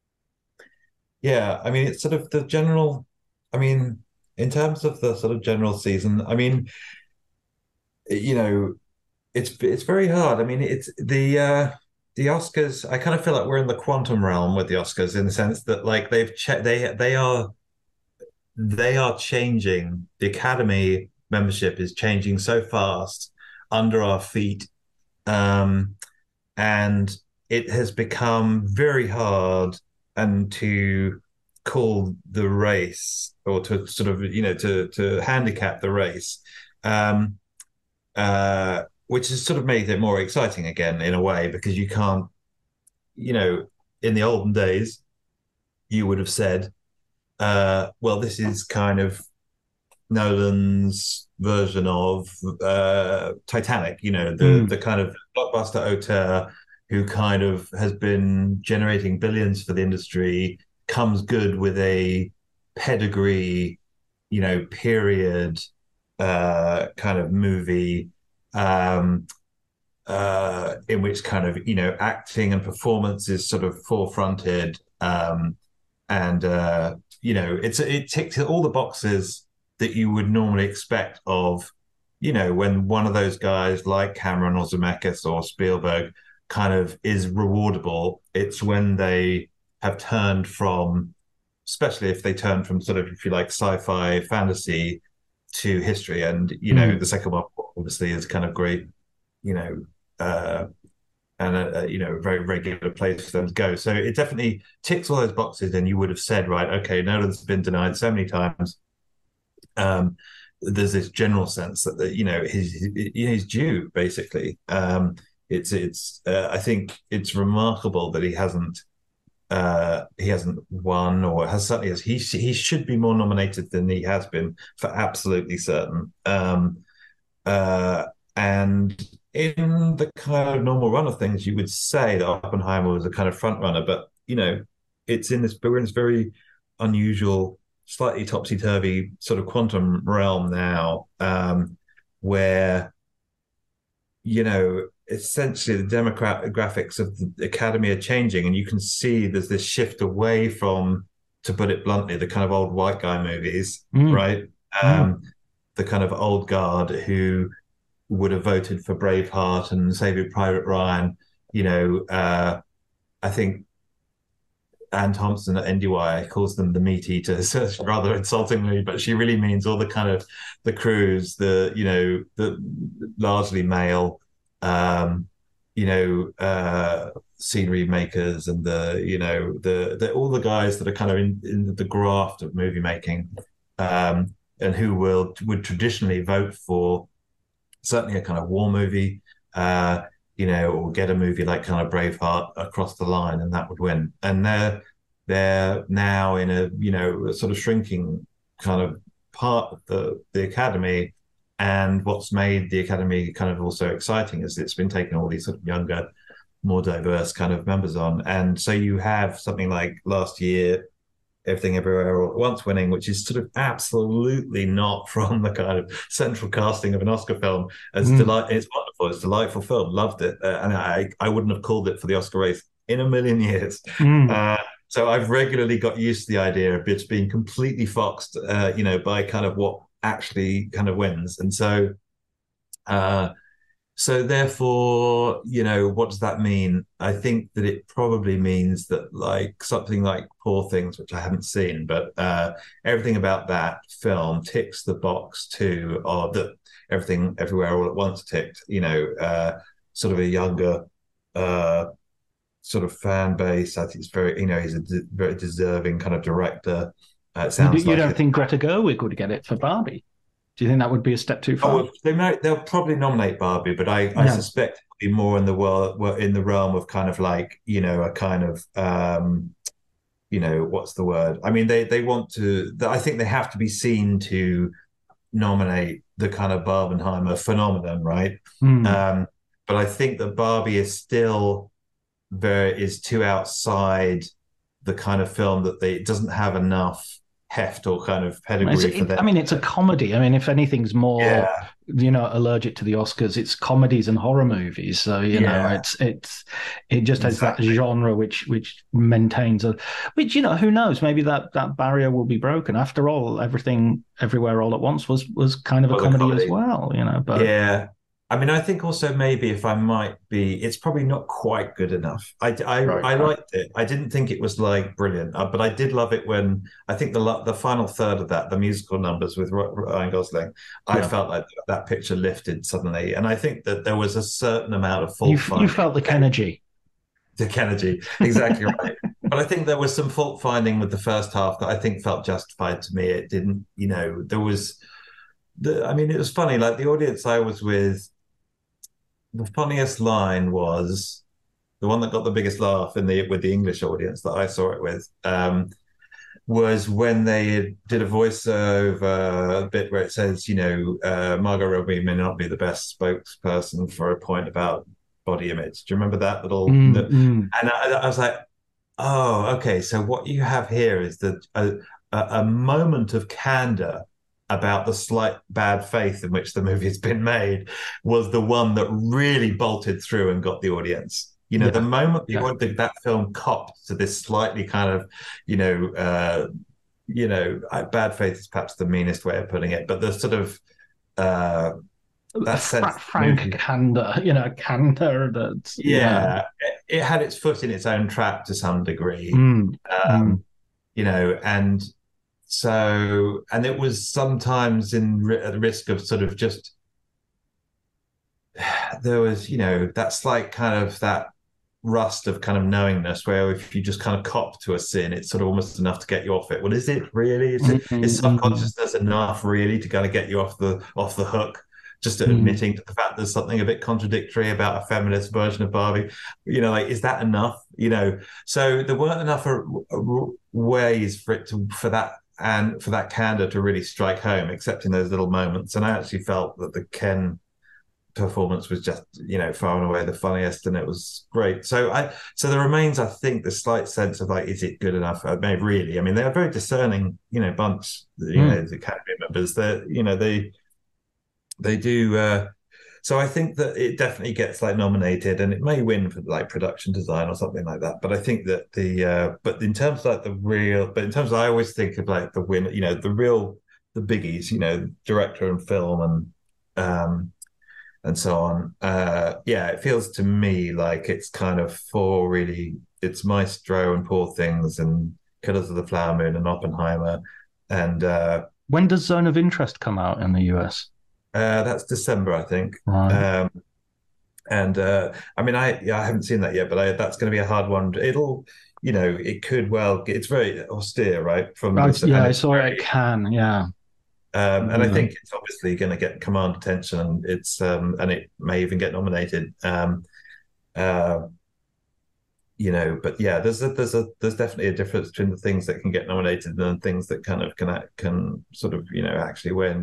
yeah, I mean, it's sort of the general, I mean, in terms of the sort of general season, I mean, you know, it's it's very hard. I mean, it's the uh the Oscars, I kind of feel like we're in the quantum realm with the Oscars in the sense that like they've checked they they are they are changing. The Academy membership is changing so fast under our feet. Um, and it has become very hard and to call the race or to sort of, you know, to to handicap the race. Um, uh, which has sort of made it more exciting again in a way because you can't, you know, in the olden days, you would have said, uh, well, this is kind of Nolan's version of uh, Titanic, you know, the Mm. the kind of blockbuster auteur who kind of has been generating billions for the industry, comes good with a pedigree, you know, period uh, kind of movie. Um, uh, in which kind of, you know, acting and performance is sort of forefronted. Um, and, uh, you know, it's it ticks all the boxes that you would normally expect of, you know, when one of those guys like Cameron or Zemeckis or Spielberg kind of is rewardable. It's when they have turned from, especially if they turn from sort of, if you like, sci-fi fantasy to history. And, you know, Mm. the second one obviously is kind of great, you know, uh, and a, a, you know, a very regular place for them to go. So it definitely ticks all those boxes. And you would have said, right, okay, Nolan's been denied so many times. Um, there's this general sense that, that you know, he's he's due basically. Um, it's it's uh, I think it's remarkable that he hasn't uh, he hasn't won or has certainly has he he should be more nominated than he has been for absolutely certain. Um, uh, and in the kind of normal run of things, you would say that Oppenheimer was a kind of front runner, but you know, it's in this we're in this very unusual, slightly topsy-turvy sort of quantum realm now, um, where you know, essentially the demographics of the Academy are changing, and you can see there's this shift away from, to put it bluntly, the kind of old white guy movies, Mm. right? Um, mm. The kind of old guard who would have voted for Braveheart and Saving Private Ryan. You know, uh, I think Anne Thompson at N D Y calls them the meat eaters, rather insultingly, but she really means all the kind of the crews, the, you know, the largely male, um, you know, uh, scenery makers and the, you know, the, the all the guys that are kind of in, in the graft of movie making, um, and who will would traditionally vote for certainly a kind of war movie, uh, you know, or get a movie like kind of Braveheart across the line, and that would win. And they're they're now in a, you know, a sort of shrinking kind of part of the the Academy, And what's made the Academy kind of also exciting is it's been taking all these sort of younger, more diverse kind of members on. And so you have something like last year, Everything Everywhere All at Once winning, which is sort of absolutely not from the kind of central casting of an Oscar film. As mm. delight, it's wonderful, it's a delightful film, loved it, uh, and I I wouldn't have called it for the Oscar race in a million years. Mm. Uh, so I've regularly got used to the idea of it being completely foxed, uh, you know, by kind of what actually kind of wins, and so. Uh, So therefore, you know, what does that mean? I think that it probably means that like something like Poor Things, which I haven't seen, but uh, everything about that film ticks the box too, or that Everything Everywhere All at Once ticked, you know, uh, sort of a younger uh, sort of fan base. I think it's very, you know, he's a de- very deserving kind of director. Uh, it sounds you, you like don't it. think Greta Gerwig would get it for Barbie? Do you think that would be a step too far? Oh, they might, they'll probably nominate Barbie, but I, I yeah. suspect it'll be more in the world, in the realm of kind of like, you know, a kind of, um, you know, what's the word? I mean, they they want to. I think they have to be seen to nominate the kind of Barbenheimer phenomenon, right? Mm. Um, but I think that Barbie is still very is too outside the kind of film that they it doesn't have enough heft or kind of pedigree it, for them. I mean, it's a comedy. I mean, if anything's more, yeah. you know, allergic to the Oscars, it's comedies and horror movies. So you yeah. know, it's it's it just has exactly. that genre which which maintains a, which you know, who knows? Maybe that that barrier will be broken. After all, Everything Everywhere All at Once was was kind of a, comedy, a comedy as well. You know, but yeah. I mean, I think also maybe if I might be, it's probably not quite good enough. I, I, right, I liked right. it. I didn't think it was like brilliant, uh, but I did love it when I think the the final third of that, the musical numbers with Ryan Gosling, I yeah. felt like that picture lifted suddenly. And I think that there was a certain amount of fault you, finding. You felt the Kennedy. The Kennedy, exactly right. But I think there was some fault finding with the first half that I think felt justified to me. It didn't, you know, there was, the. I mean, it was funny, like the audience I was with, the funniest line was the one that got the biggest laugh in the with the English audience that I saw it with um, was when they did a voiceover bit where it says, you know, uh, Margot Robbie may not be the best spokesperson for a point about body image. Do you remember that little? Mm, the, mm. And I, I was like, oh, okay. So what you have here is that a, a, a moment of candor about the slight bad faith in which the movie has been made was the one that really bolted through and got the audience. You know, yeah. the moment yeah. that, that film copped to this slightly kind of, you know, uh, you know, bad faith is perhaps the meanest way of putting it, but the sort of uh, that sense, frank movie, candor, you know, candor that yeah, yeah. It, it had its foot in its own trap to some degree, mm. Um, mm. you know, and. So, and it was sometimes in at the risk of sort of just, there was, you know, that slight kind of that rust of kind of knowingness where if you just kind of cop to a sin, it's sort of almost enough to get you off it. Well, is it really? Is, it, mm-hmm. is subconsciousness enough really to kind of get you off the off the hook? Just mm. admitting to the fact there's something a bit contradictory about a feminist version of Barbie, you know, like, is that enough? You know, so there weren't enough ways for it to, for that, and for that candor to really strike home, except in those little moments. And I actually felt that the Ken performance was just, you know, far and away the funniest, and it was great. So I, so there remains, I think, the slight sense of like, is it good enough? I mean, really, I mean, they're a very discerning, you know, bunch, you mm. know, the Academy members. They're, you know, they, they do. Uh, so I think that it definitely gets like nominated, and it may win for like production design or something like that. But I think that the, uh, but in terms of like the real, but in terms of, I always think of like the win, you know, the real, the biggies, you know, director and film and, um, and so on. Uh, yeah, it feels to me like it's kind of four really, it's Maestro and Poor Things and Killers of the Flower Moon and Oppenheimer. And uh, when does Zone of Interest come out in the U S? Uh, that's December, I think. Right. Um, and uh, I mean, I yeah, I haven't seen that yet, but I, that's going to be a hard one. It'll, you know, it could well. It's very austere, right? From right, the, yeah, I saw it can, yeah. Um, and mm. I think it's obviously going to get command attention, and it's um, and it may even get nominated. Um, uh, you know, but yeah, there's a there's a there's definitely a difference between the things that can get nominated and things that kind of can can sort of, you know, actually win.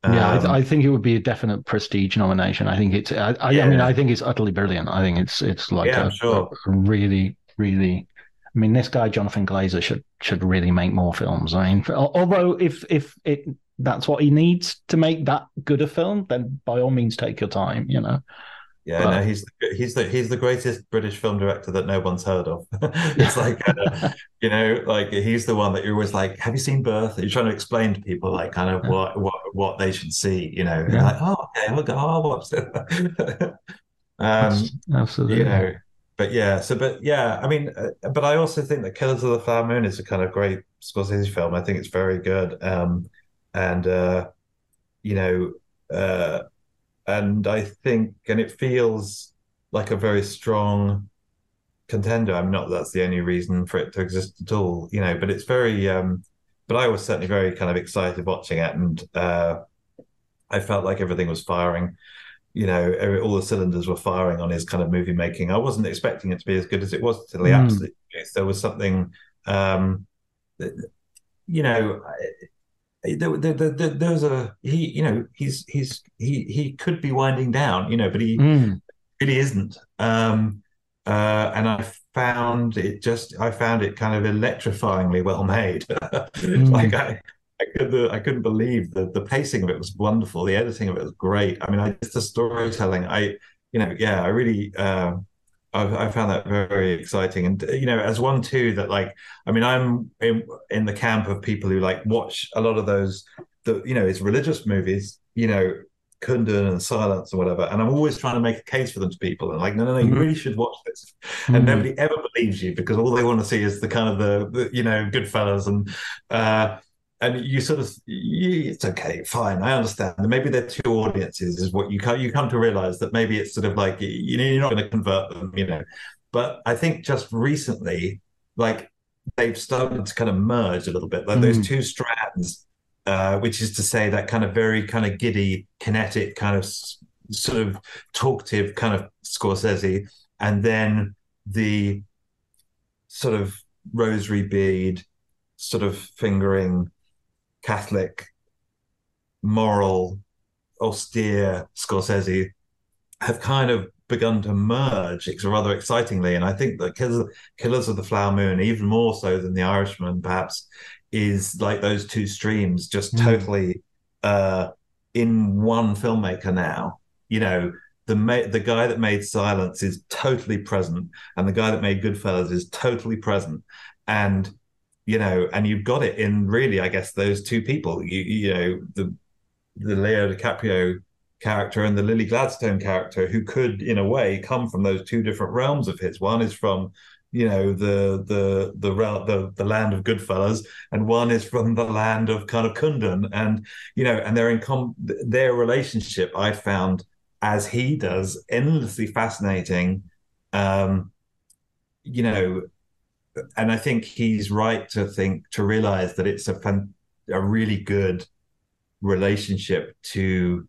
Yeah, I, Um, th- I think it would be a definite prestige nomination. I think it's. I, I, I mean, yeah, I think it's utterly brilliant. I think it's it's like yeah, I'm a, a, sure. a really, really. I mean, this guy Jonathan Glazer should should really make more films. I mean, although if if it that's what he needs to make that good a film, then by all means take your time. You know. Yeah, But no, he's the, he's the he's the greatest British film director that no one's heard of. It's like, uh, you know, like he's the one that you're always like, have you seen Birth? And you're trying to explain to people like kind of what what what they should see, you know. And they're yeah, like, oh, okay, we'll go, I'll watch it. that's, um, absolutely. you know, but yeah, so but yeah, I mean, uh, but I also think that Killers of the Flower Moon is a kind of great Scorsese film. I think it's very good, um, and uh, you know. Uh, And I think, and it feels like a very strong contender. I mean, not that that's the only reason for it to exist at all, you know, but it's very, um, but I was certainly very kind of excited watching it. And uh, I felt like everything was firing, you know, every, all the cylinders were firing on his kind of movie making. I wasn't expecting it to be as good as it was till the Mm. absolute truth. There was something, um, that, you know, there, there, there, there's a he, you know, he's he's he he could be winding down, you know, but he Mm. really isn't. Um, uh, and I found it just I found it kind of electrifyingly well made. Like I, I couldn't I couldn't believe the the pacing of it was wonderful. The editing of it was great. I mean, I just the storytelling. I you know yeah I really. Uh, I, I found that very exciting, and you know, as one too that like, I mean, I'm in, in the camp of people who like watch a lot of those, the you know, it's religious movies, you know, Kundun and Silence and whatever, and I'm always trying to make a case for them to people, and like, no, no, no, you really should watch this, Mm. and nobody ever believes you because all they want to see is the kind of the, the you know, Goodfellas and. uh And you sort of, you, it's okay, fine, I understand. Maybe they're two audiences, is what you come you come to realize that maybe it's sort of like you know you're not going to convert them, you know. But I think just recently, like they've started to kind of merge a little bit, like mm. those two strands, uh, which is to say that kind of very kind of giddy, kinetic, kind of sort of talkative kind of Scorsese, and then the sort of rosary bead, sort of fingering. Catholic, moral, austere Scorsese have kind of begun to merge rather excitingly. And I think that Killers, Killers of the Flower Moon, even more so than The Irishman, perhaps, is like those two streams just mm. totally uh, in one filmmaker now. You know, the ma- the guy that made Silence is totally present, and the guy that made Goodfellas is totally present. And you know, and you've got it in really, I guess, those two people. You, you know, the the Leo DiCaprio character and the Lily Gladstone character, who could, in a way, come from those two different realms of his. One is from, you know, the the the the, the land of Goodfellas, and one is from the land of kind of Kundun. And you know, and they're in com- their relationship, I found, as he does, endlessly fascinating. Um, you know. And I think he's right to think to realize that it's a fun, a really good relationship to,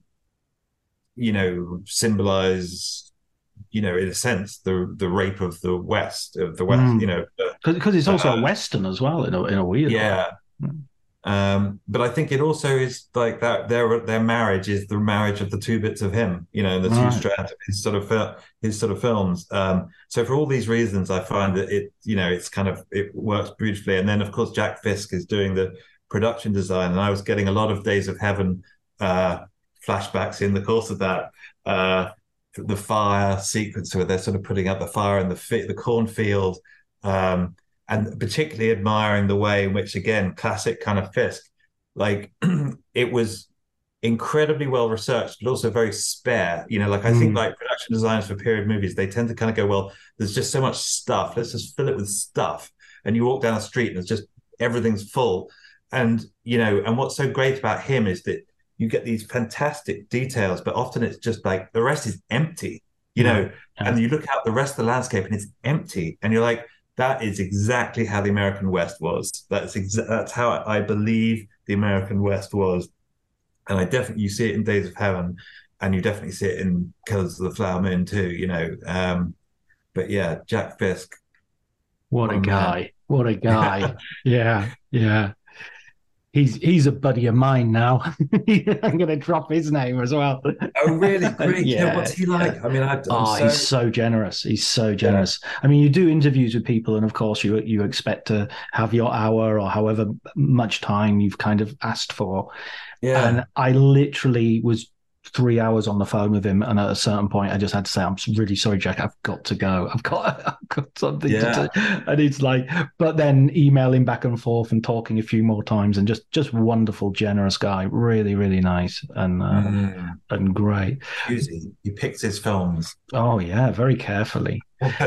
you know, symbolize, you know, in a sense, the the rape of the West of the West, mm. you know, because it's also uh, a Western as well in a in a weird yeah. way. Um, but I think it also is like that. Their their marriage is the marriage of the two bits of him, you know, the two right. strands of his sort of his sort of films. Um, so for all these reasons, I find that it, you know, it's kind of it works beautifully. And then of course Jack Fisk is doing the production design, and I was getting a lot of Days of Heaven uh, flashbacks in the course of that. Uh, the fire sequence where they're sort of putting out the fire in the the cornfield. Um, And particularly admiring the way in which, again, classic kind of Fisk, like it was incredibly well researched, but also very spare. You know, like I mm. think like production designers for period movies, they tend to kind of go, well, there's just so much stuff. Let's just fill it with stuff. And you walk down the street and it's just everything's full. And, you know, and what's so great about him is that you get these fantastic details, but often it's just like the rest is empty, you know, yeah. and you look out the rest of the landscape and it's empty. And you're like, that is exactly how the American West was. That's exa- that's how I believe the American West was. And I definitely, you see it in Days of Heaven, and you definitely see it in Killers of the Flower Moon too, you know. Um, but yeah, Jack Fisk. What a guy. Man. What a guy. yeah, yeah. He's he's a buddy of mine now. I'm going to drop his name as well. Oh, really? Great. Yeah, yeah, what's he like? yeah. I mean, I, I'm oh, so... he's so generous. He's so generous. Yeah. I mean, you do interviews with people, and of course, you you expect to have your hour or however much time you've kind of asked for. Yeah. And I literally was three hours on the phone with him, and at a certain point I just had to say, I'm really sorry, Jack, I've got to go, I've got I've got something yeah. to do. And it's like, but then emailing back and forth and talking a few more times, and just just wonderful, generous guy, really really nice and uh, mm. and great. He, he picks his films. Oh yeah, very carefully.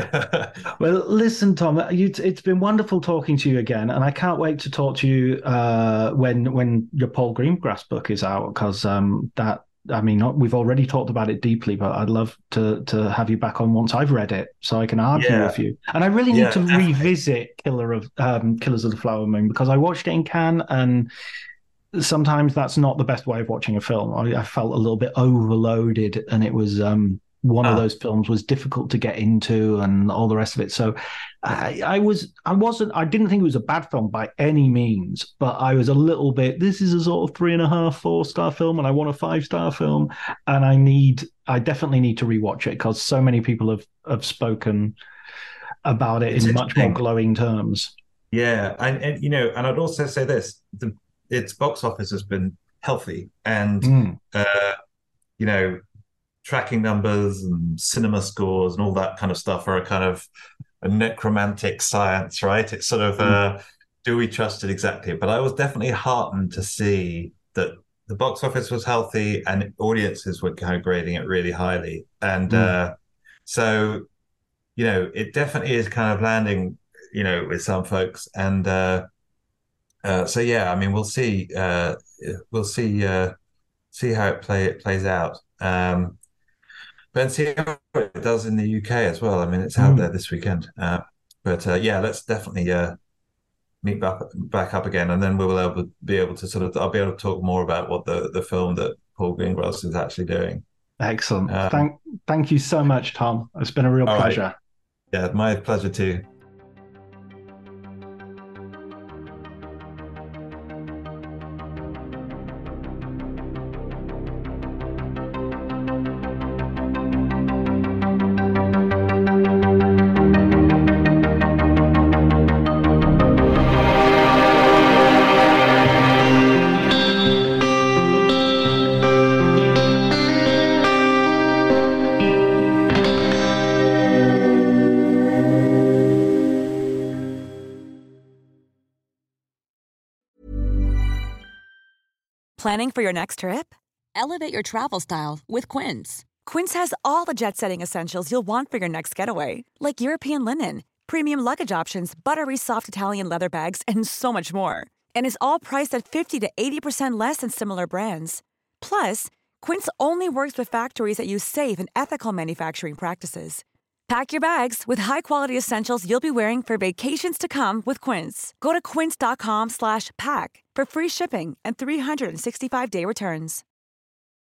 Well, listen, Tom, you, it's been wonderful talking to you again, and I can't wait to talk to you uh, when when your Paul Greengrass book is out, because um, that. I mean, we've already talked about it deeply, but I'd love to to have you back on once I've read it, so I can argue yeah. with you. And I really need yeah, to definitely. revisit Killer of um, Killers of the Flower Moon, because I watched it in Cannes, and sometimes that's not the best way of watching a film. I, I felt a little bit overloaded, and it was um, one uh. of those films was difficult to get into, and all the rest of it. So I, I was, I wasn't, I didn't think it was a bad film by any means, but I was a little bit. This is a sort of three and a half, four star film, and I want a five star film, and I need, I definitely need to rewatch it, because so many people have have spoken about it it's in much more glowing terms. Yeah, and, and you know, and I'd also say this: the, its box office has been healthy, and mm. uh, you know, tracking numbers and cinema scores and all that kind of stuff are a kind of a necromantic science, right? It's sort of, mm. uh, do we trust it exactly? But I was definitely heartened to see that the box office was healthy and audiences were kind of grading it really highly. And mm. uh, so, you know, it definitely is kind of landing, you know, with some folks. And uh, uh, so, yeah, I mean, we'll see. Uh, we'll see. Uh, see how it play it plays out. Um, But see how it does in the U K as well. I mean, it's out mm. there this weekend. Uh, but uh, yeah, let's definitely uh, meet back, back up again, and then we will able, be able to sort of. I'll be able to talk more about what the, the film that Paul Greengrass is actually doing. Excellent. Um, thank thank you so much, Tom. It's been a real pleasure. Right. Yeah, my pleasure too. Planning for your next trip? Elevate your travel style with Quince. Quince has all the jet-setting essentials you'll want for your next getaway, like European linen, premium luggage options, buttery soft Italian leather bags, and so much more. And is all priced at fifty to eighty percent less than similar brands. Plus, Quince only works with factories that use safe and ethical manufacturing practices. Pack your bags with high-quality essentials you'll be wearing for vacations to come with Quince. Go to quince.com slash pack for free shipping and three sixty-five day returns.